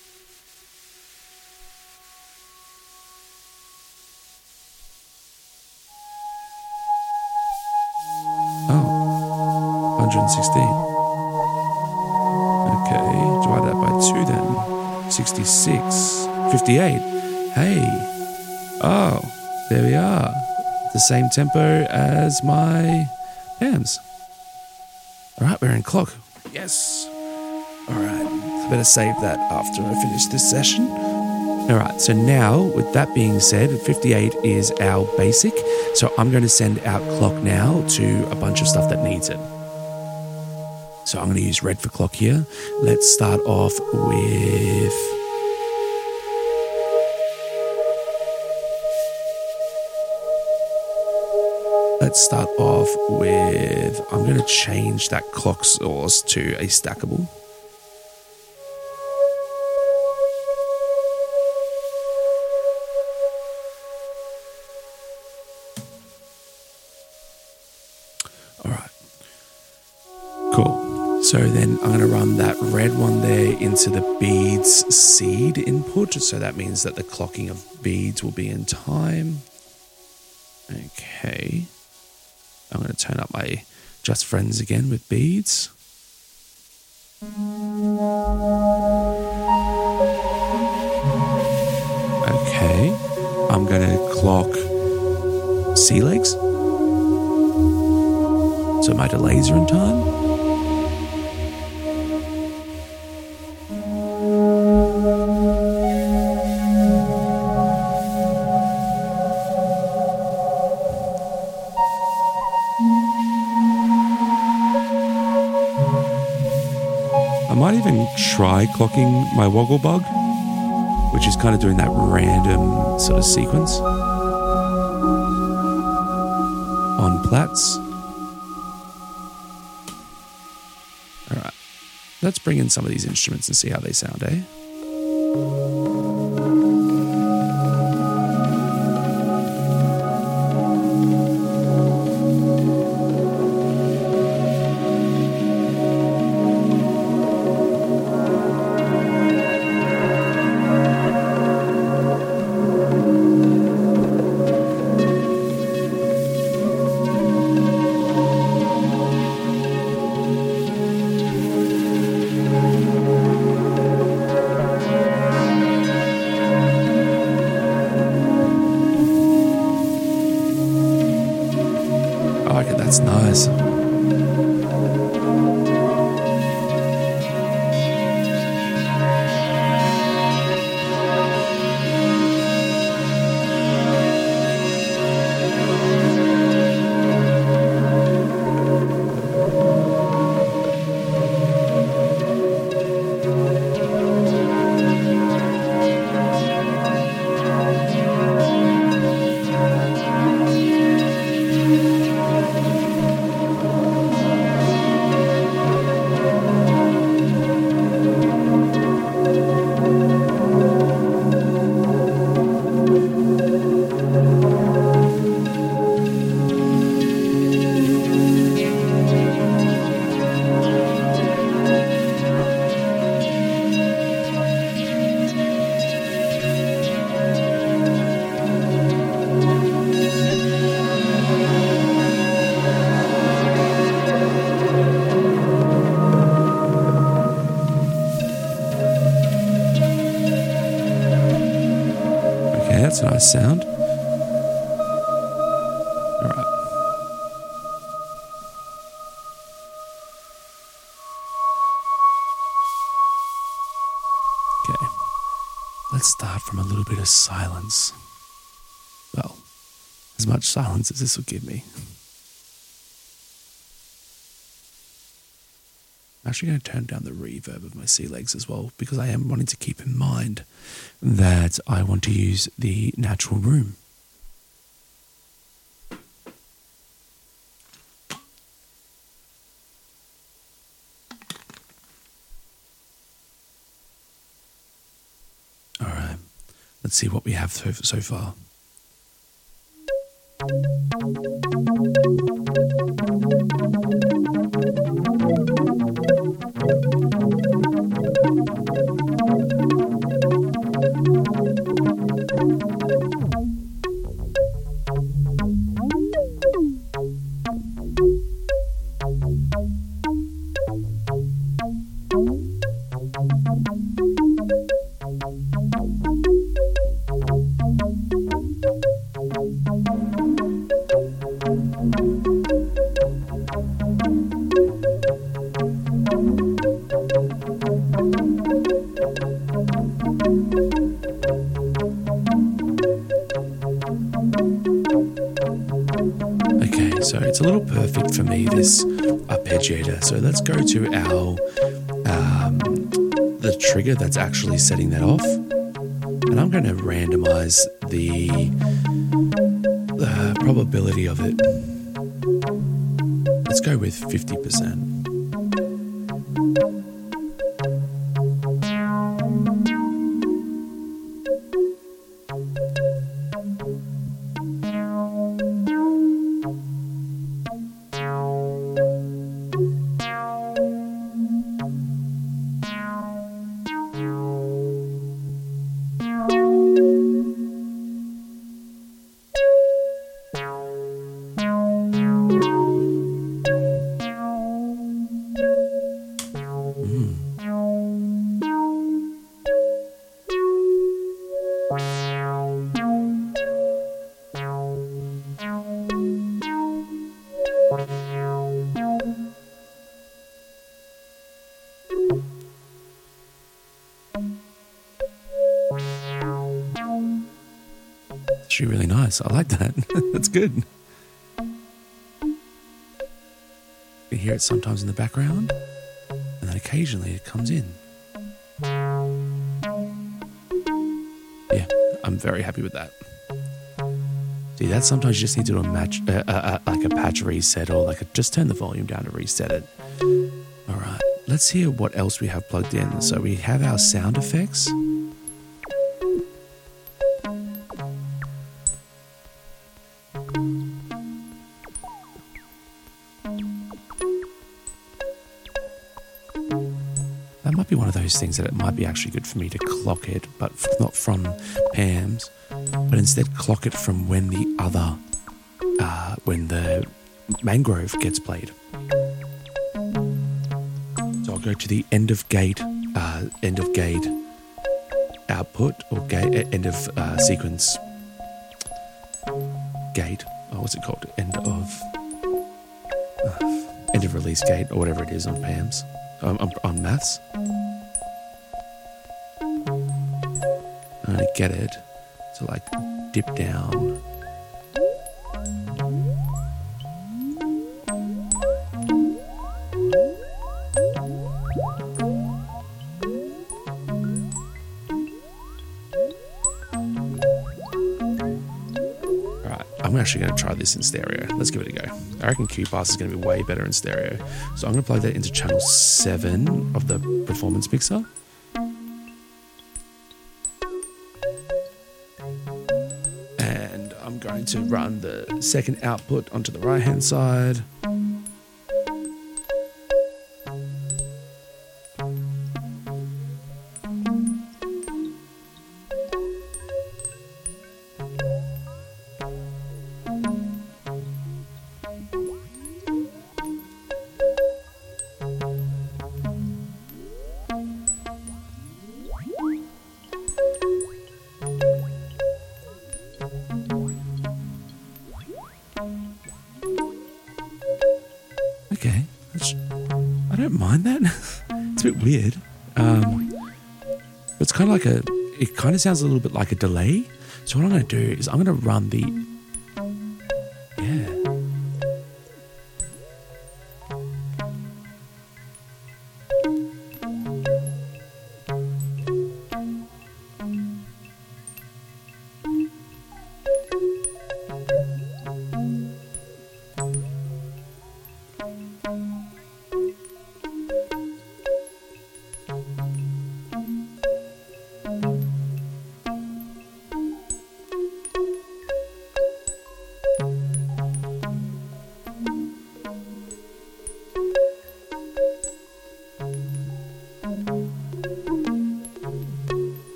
Oh, one hundred sixteen. Okay, divide that by two then. sixty-six. fifty-eight. Hey. Oh, there we are. The same tempo as my P A Ms. All right, we're in clock. Yes. All right, I better save that after I finish this session. All right, so now with that being said, fifty-eight is our basic. So I'm going to send out clock now to a bunch of stuff that needs it. So I'm going to use red for clock here. Let's start off with... Let's start off with... I'm going to change that clock source to a stackable. All right. Cool. So then I'm going to run that red one there into the beads seed input. So that means that the clocking of beads will be in time. Okay. I'm going to turn up my Just Friends again with beads. Okay. I'm going to clock sea legs. So my delays are in time. I might even try clocking my woggle bug, which is kind of doing that random sort of sequence on plats. All right, let's bring in some of these instruments and see how they sound, eh? Okay, that's nice. That's a nice sound. All right. Okay. Let's start from a little bit of silence. Well, as much silence as this will give me. I'm actually going to turn down the reverb of my sea legs as well, because I am wanting to keep in mind that I want to use the natural room. All right, let's see what we have so, so far. So it's a little perfect for me, this arpeggiator. So let's go to our um, the trigger that's actually setting that off, and I'm going to randomize the, the probability of it. Let's go with fifty percent. Actually really nice. I like that. That's good. You hear it sometimes in the background, and then occasionally it comes in. Yeah, I'm very happy with that. See, that sometimes you just need to do a match, uh, uh, uh, like a patch reset, or like a, just turn the volume down to reset it. All right, let's hear what else we have plugged in. So we have our sound effects. That might be one of those things that it might be actually good for me to clock it, but not from Pam's, but instead clock it from when the other, uh, when the mangrove gets played. So I'll go to the end of gate, uh, end of gate output, or gate, end of uh, sequence gate. Oh, what's it called? End of, uh, end of release gate, or whatever it is on Pam's. On, on, on maths. I'm going to get it to like dip down. Alright, I'm actually going to try this in stereo. Let's give it a go. I reckon Q-Pass is going to be way better in stereo. So I'm going to plug that into channel seven of the performance mixer. And I'm going to run the second output onto the right hand side. Okay, that's, I don't mind that. It's a bit weird. Um, it's kind of like a, it kind of sounds a little bit like a delay. So what I'm going to do is I'm going to run the, yeah.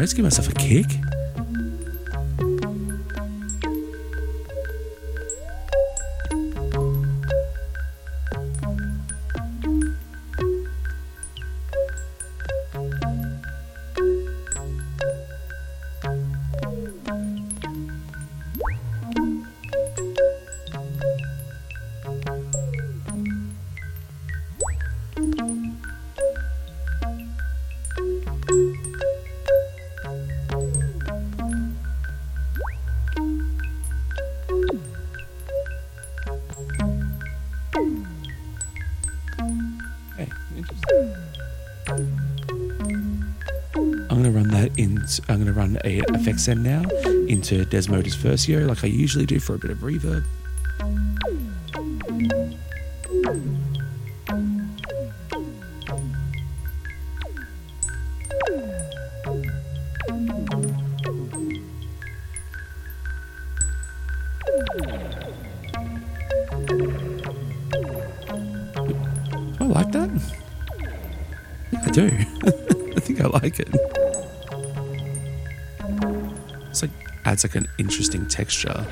Let's give myself a kick. I'm going to run that in. I'm going to run a effects send now into Desmodus Versio like I usually do for a bit of reverb. Do I like that? Yeah, I do. I think I like it. It's like adds like an interesting texture.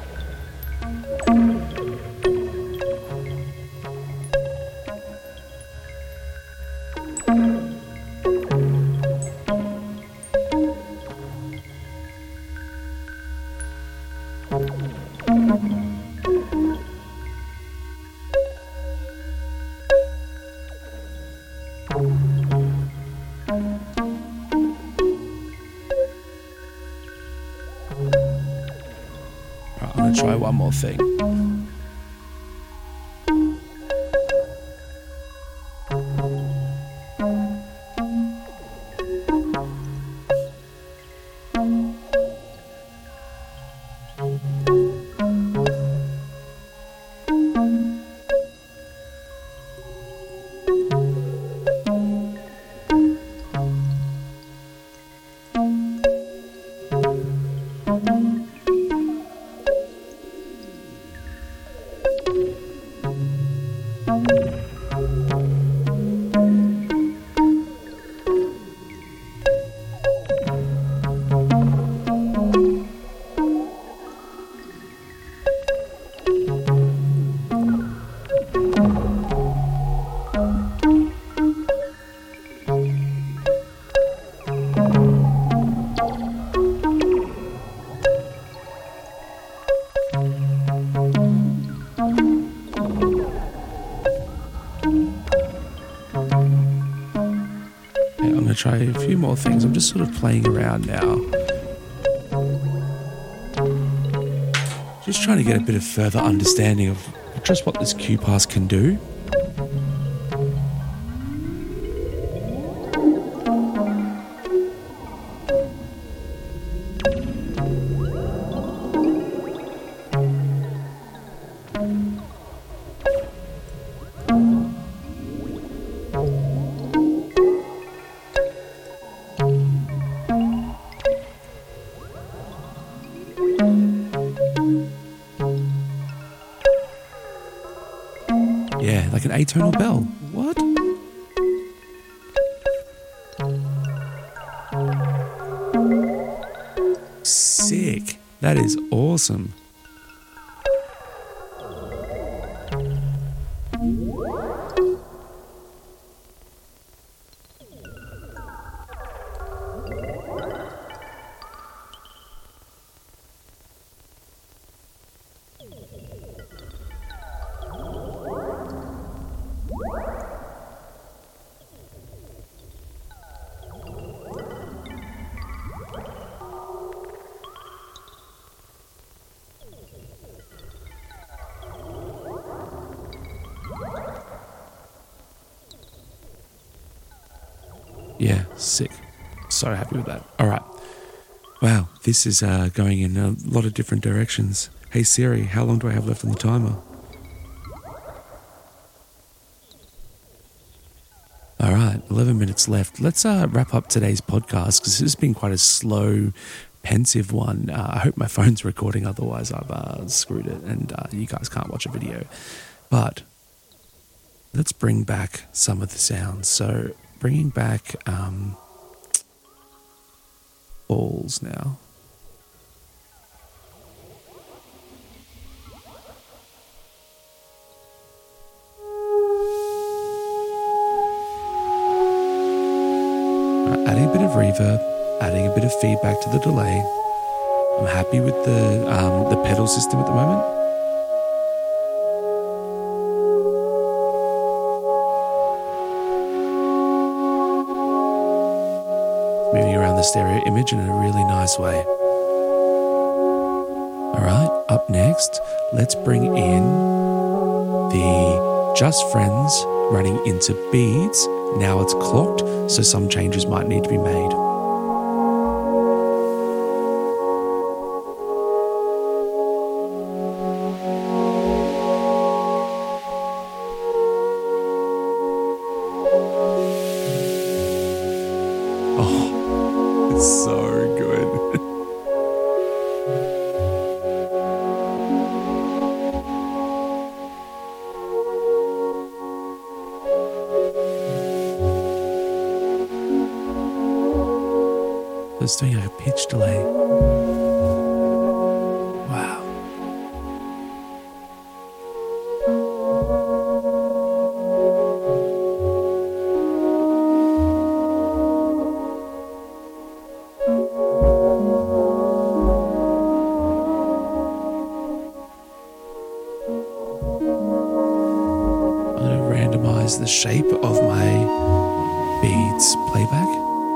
Right, I'm going to try one more thing. I'm going to try a few more things. I'm just sort of playing around now. Just trying to get a bit of further understanding of just what this Q Pass can do. Yeah, like an atonal bell. What? Sick. That is awesome. Yeah, sick. So happy with that. All right. Wow, this is uh, going in a lot of different directions. Hey Siri, how long do I have left on the timer? All right, eleven minutes left. Let's uh, wrap up today's podcast because this has been quite a slow, pensive one. Uh, I hope my phone's recording, otherwise I've uh, screwed it and uh, you guys can't watch a video. But let's bring back some of the sounds. So bringing back... Um, balls now. Right, adding a bit of reverb, adding a bit of feedback to the delay. I'm happy with the um, the pedal system at the moment. Moving around the stereo image in a really nice way. All right, up next, let's bring in the Just Friends running into beads. Now it's clocked, so some changes might need to be made. Oh, it's so good. It's doing like a pitch delay. Wow. I'm going to randomize the shape of my beads playback.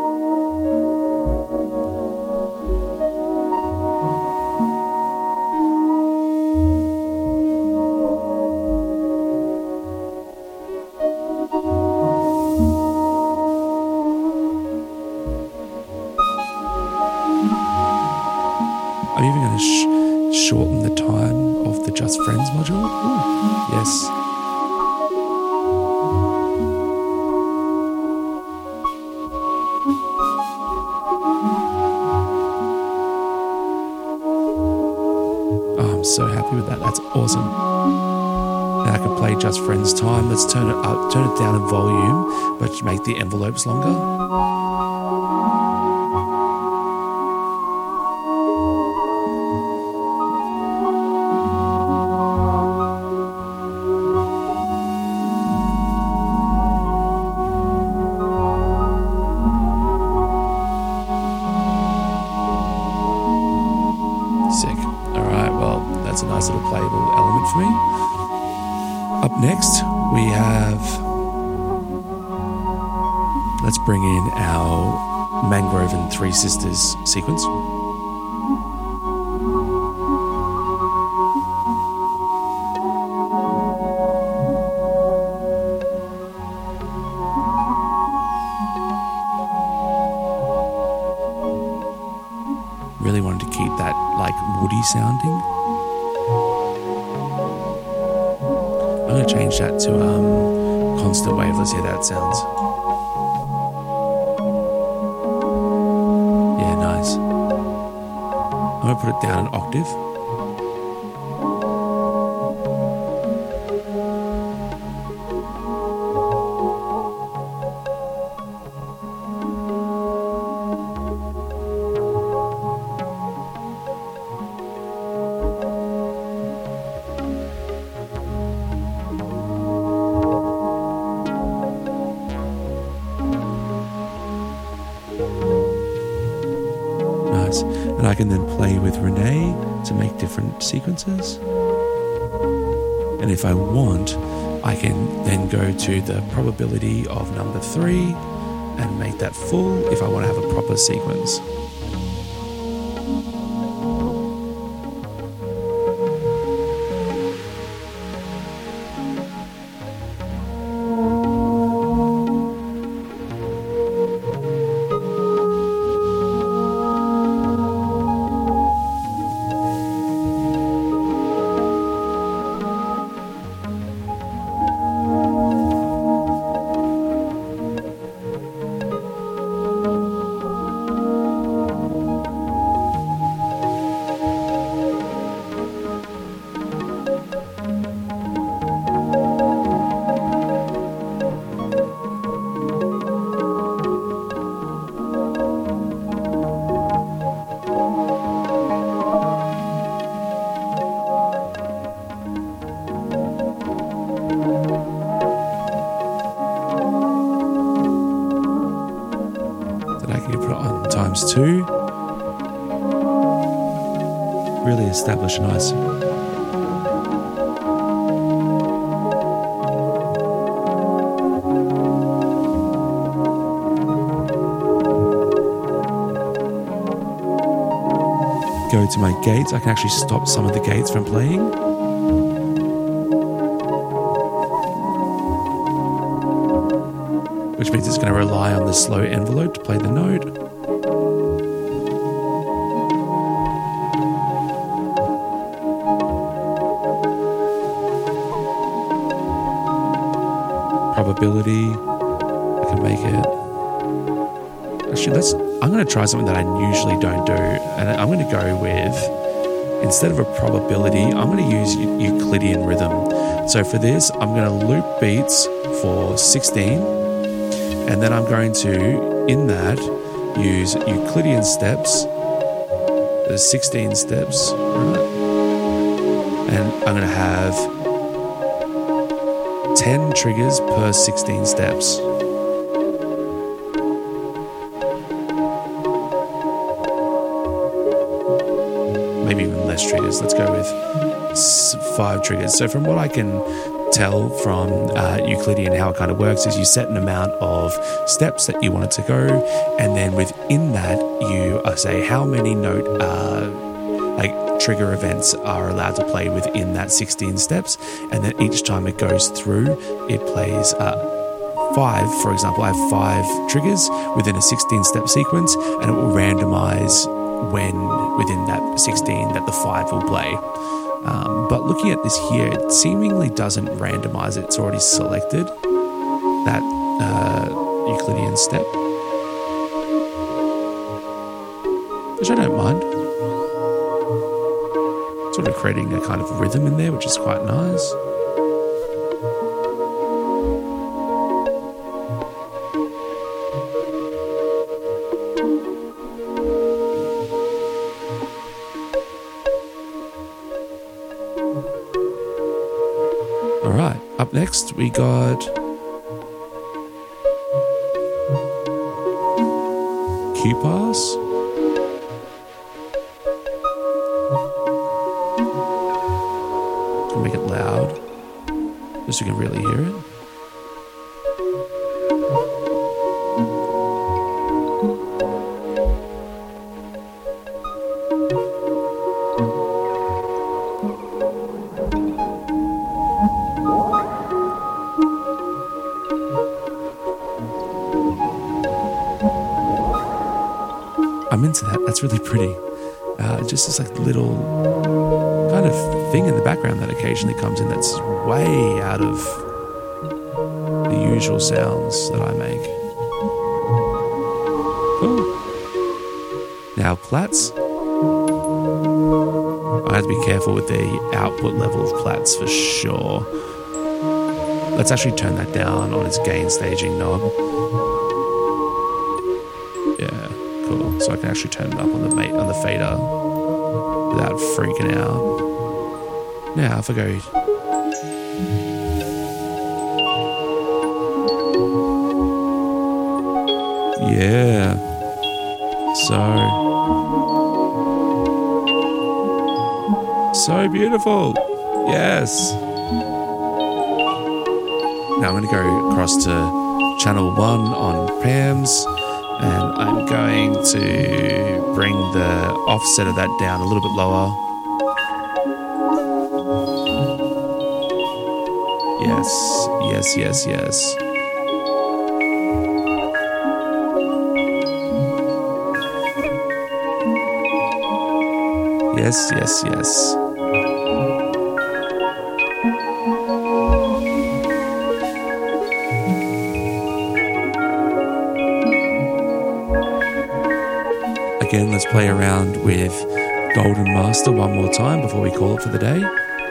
I'm even going to sh- shorten the time of the Just Friends module. Ooh, yes. Oh, I'm so happy with that. That's awesome. Now I can play Just Friends time. Let's turn it up, turn it down in volume, but make the envelopes longer. Sick. All right, well, that's a nice little playable element for me. Up next, we have... Let's bring in our Mangrove and Three Sisters sequence. Really wanted to keep that like woody sounding. I'm going to change that to um, constant wave. Let's hear how that sounds. Yeah, nice. I'm going to put it down an octave. Nice. And I can then play with Renee to make different sequences. And if I want, I can then go to the probability of number three and make that full if I want to have a proper sequence. times two. Really establish a nice go to my gates. I can actually stop some of the gates from playing. Which means it's going to rely on the slow envelope to play the note. Probability. I can make it. Actually, let's. I'm going to try something that I usually don't do, and I'm going to go with, instead of a probability, I'm going to use Euclidean rhythm. So for this, I'm going to loop beats for sixteen, and then I'm going to, in that, use Euclidean steps. There's sixteen steps, right? And I'm going to have ten triggers per sixteen steps. Maybe even less triggers. Let's go with five triggers. So from what I can tell from uh, Euclidean, how it kind of works is you set an amount of steps that you want it to go, and then within that you uh, say how many note uh, like trigger events are allowed to play within that sixteen steps, and then each time it goes through, it plays uh, five. For example, I have five triggers within a sixteen step sequence, and it will randomize when within that sixteen that the five will play. Um, but looking at this here, it seemingly doesn't randomize it. It's already selected that uh, Euclidean step, which I don't mind. Sort of creating a kind of rhythm in there, which is quite nice. Alright, up next we got Q-Pass. Can make it loud, just so you can really hear it. I'm into that. That's really pretty. Uh, just this like little kind of thing in the background that occasionally comes in that's way out of the usual sounds that I make. Cool. Now plats. I have to be careful with the output level of plats for sure. Let's actually turn that down on its gain staging knob. Yeah, cool. So I can actually turn it up on the mate on the fader without freaking out. Now if I go yeah. So So beautiful. Yes. Now I'm going to go across to channel one on P A M S, and I'm going to bring the offset of that down a little bit lower. Yes, yes, yes, yes. Yes, yes, yes. Again, let's play around with Golden Master one more time before we call it for the day.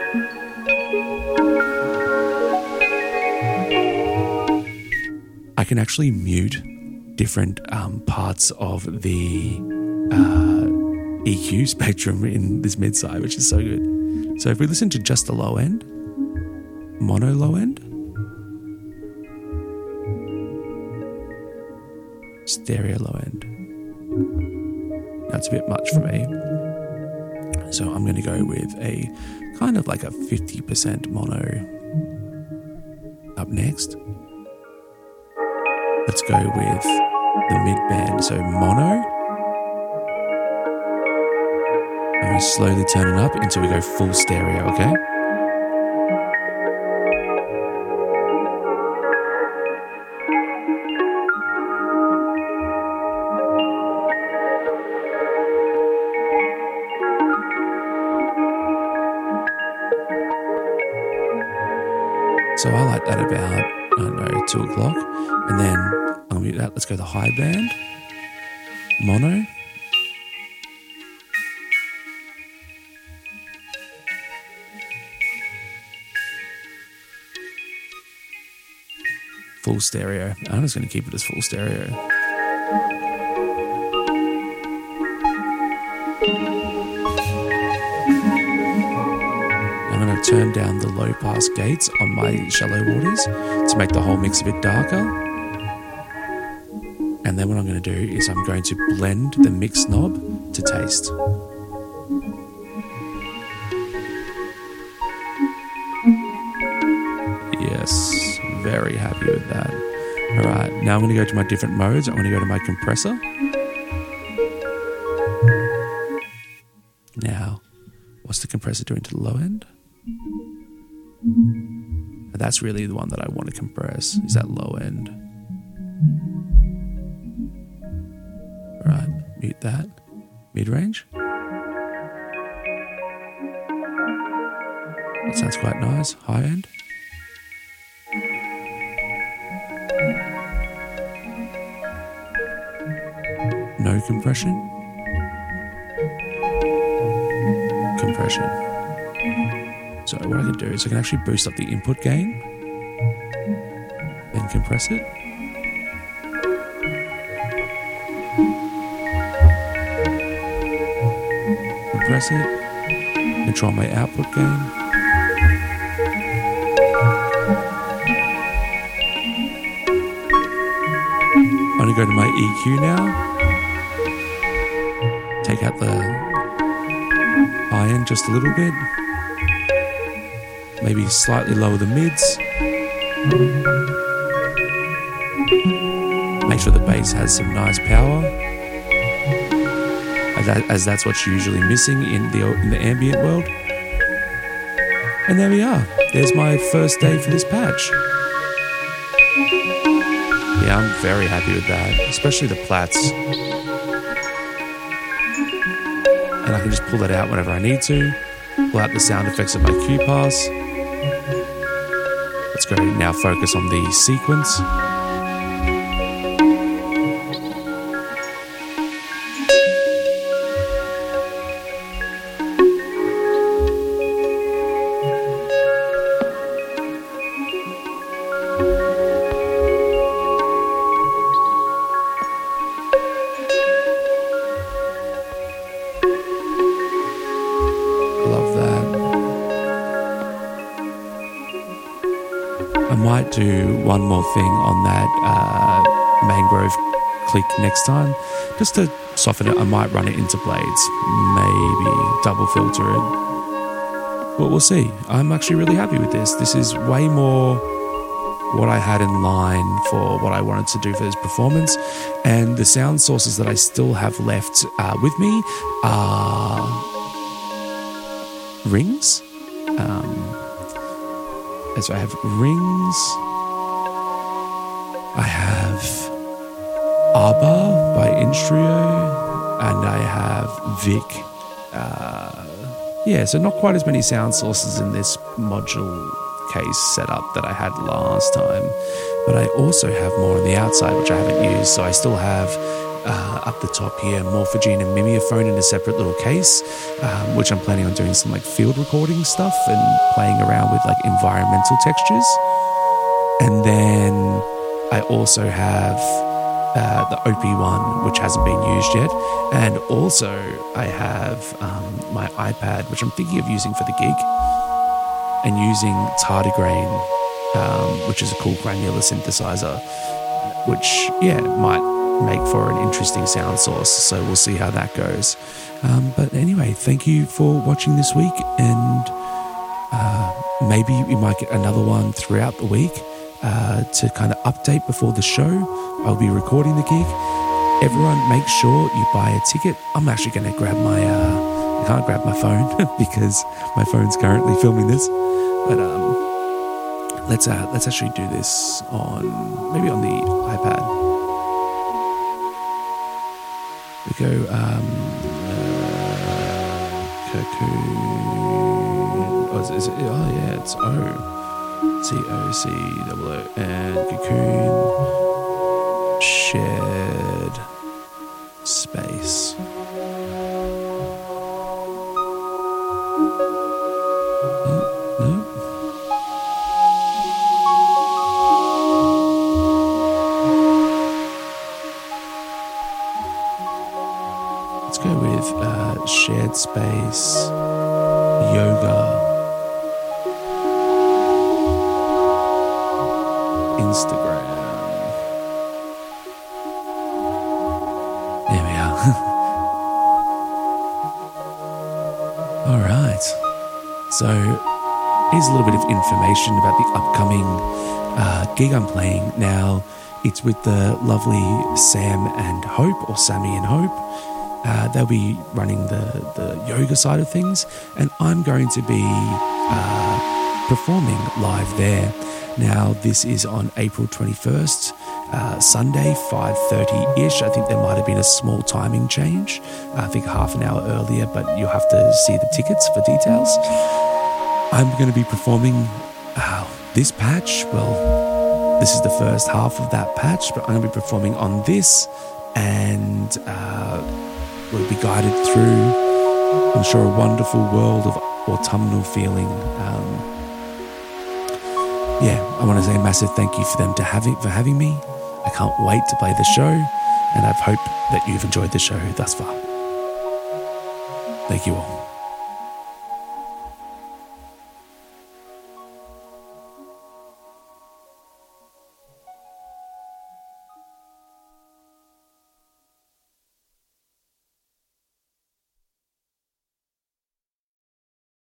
I can actually mute different um, parts of the uh, E Q spectrum in this mid-side, which is so good. So if we listen to just the low end, mono low end, stereo low end. That's a bit much for me. So I'm going to go with a kind of like a fifty percent mono. Up next, let's go with the mid-band. So mono. I'm going to slowly turn it up until we go full stereo, okay? So I like that about, I don't know, two o'clock. And then I'll mute that. Let's go the high band. Mono. Full stereo. I'm just going to keep it as full stereo. I'm going to turn down the low pass gates on my shallow waters to make the whole mix a bit darker. And then what I'm going to do is I'm going to blend the mix knob to taste. Yes, very happy with that. All right, now I'm going to go to my different modes. I'm going to go to my compressor. Now, what's the compressor doing to the low end? That's really the one that I want to compress, is that low end. All right, mute that. Mid-range. That sounds quite nice. High end. No compression. Compression. So what I can do is I can actually boost up the input gain, then compress it. Compress it. Control my output gain. I'm going to go to my E Q now. Take out the high end just a little bit. Maybe slightly lower the mids. Make sure the bass has some nice power, as, that, as that's what's usually missing in the in the ambient world. And there we are. There's my first day for this patch. Yeah, I'm very happy with that, especially the plats. And I can just pull that out whenever I need to. Pull out the sound effects of my Q pass. Let's go now focus on the sequence. Love that. I might do one more thing on that uh, mangrove click next time, just to soften it. I might run it into blades, maybe double filter it. But we'll see. I'm actually really happy with this. This is way more what I had in line for what I wanted to do for this performance. And the sound sources that I still have left uh, with me are rings. Um, and so I have rings. I have Abba by Instrio. And I have Vic. Uh, yeah, so not quite as many sound sources in this module case setup that I had last time, but I also have more on the outside which I haven't used. So I still have uh, up the top here Morphogene and Mimeophone in a separate little case, um, which I'm planning on doing some like field recording stuff and playing around with like environmental textures. And then I also have uh, the O P one, which hasn't been used yet, and also I have um, my iPad, which I'm thinking of using for the gig, and using Tardigrade, um, which is a cool granular synthesizer, which, yeah, might make for an interesting sound source. So we'll see how that goes. Um, but anyway, thank you for watching this week, and uh, maybe we might get another one throughout the week uh, to kind of update before the show. I'll be recording the gig. Everyone, make sure you buy a ticket. I'm actually going to grab my, uh, I can't grab my phone because my phone's currently filming this. But um, let's uh, let's actually do this on, maybe on the iPad. We go, um, uh, Cocoon. Oh, is, is it, oh yeah, it's O. C O C O O. And Cocoon. Shared space. Oh, no. Let's go with uh, shared space, yoga, Instagram. There we are. All right. So here's a little bit of information about the upcoming uh, gig I'm playing. Now, it's with the lovely Sam and Hope, or Sammy and Hope. Uh, they'll be running the, the yoga side of things, and I'm going to be uh, performing live there. Now, this is on April twenty-first, uh, Sunday, five thirty-ish. I think there might have been a small timing change. I think half an hour earlier, but you'll have to see the tickets for details. I'm going to be performing uh, this patch. Well, this is the first half of that patch, but I'm going to be performing on this, and uh, we'll be guided through, I'm sure, a wonderful world of autumnal feeling. Um, yeah, I want to say a massive thank you for them to having for having me. I can't wait to play the show, and I hope that you've enjoyed the show thus far. Thank you all.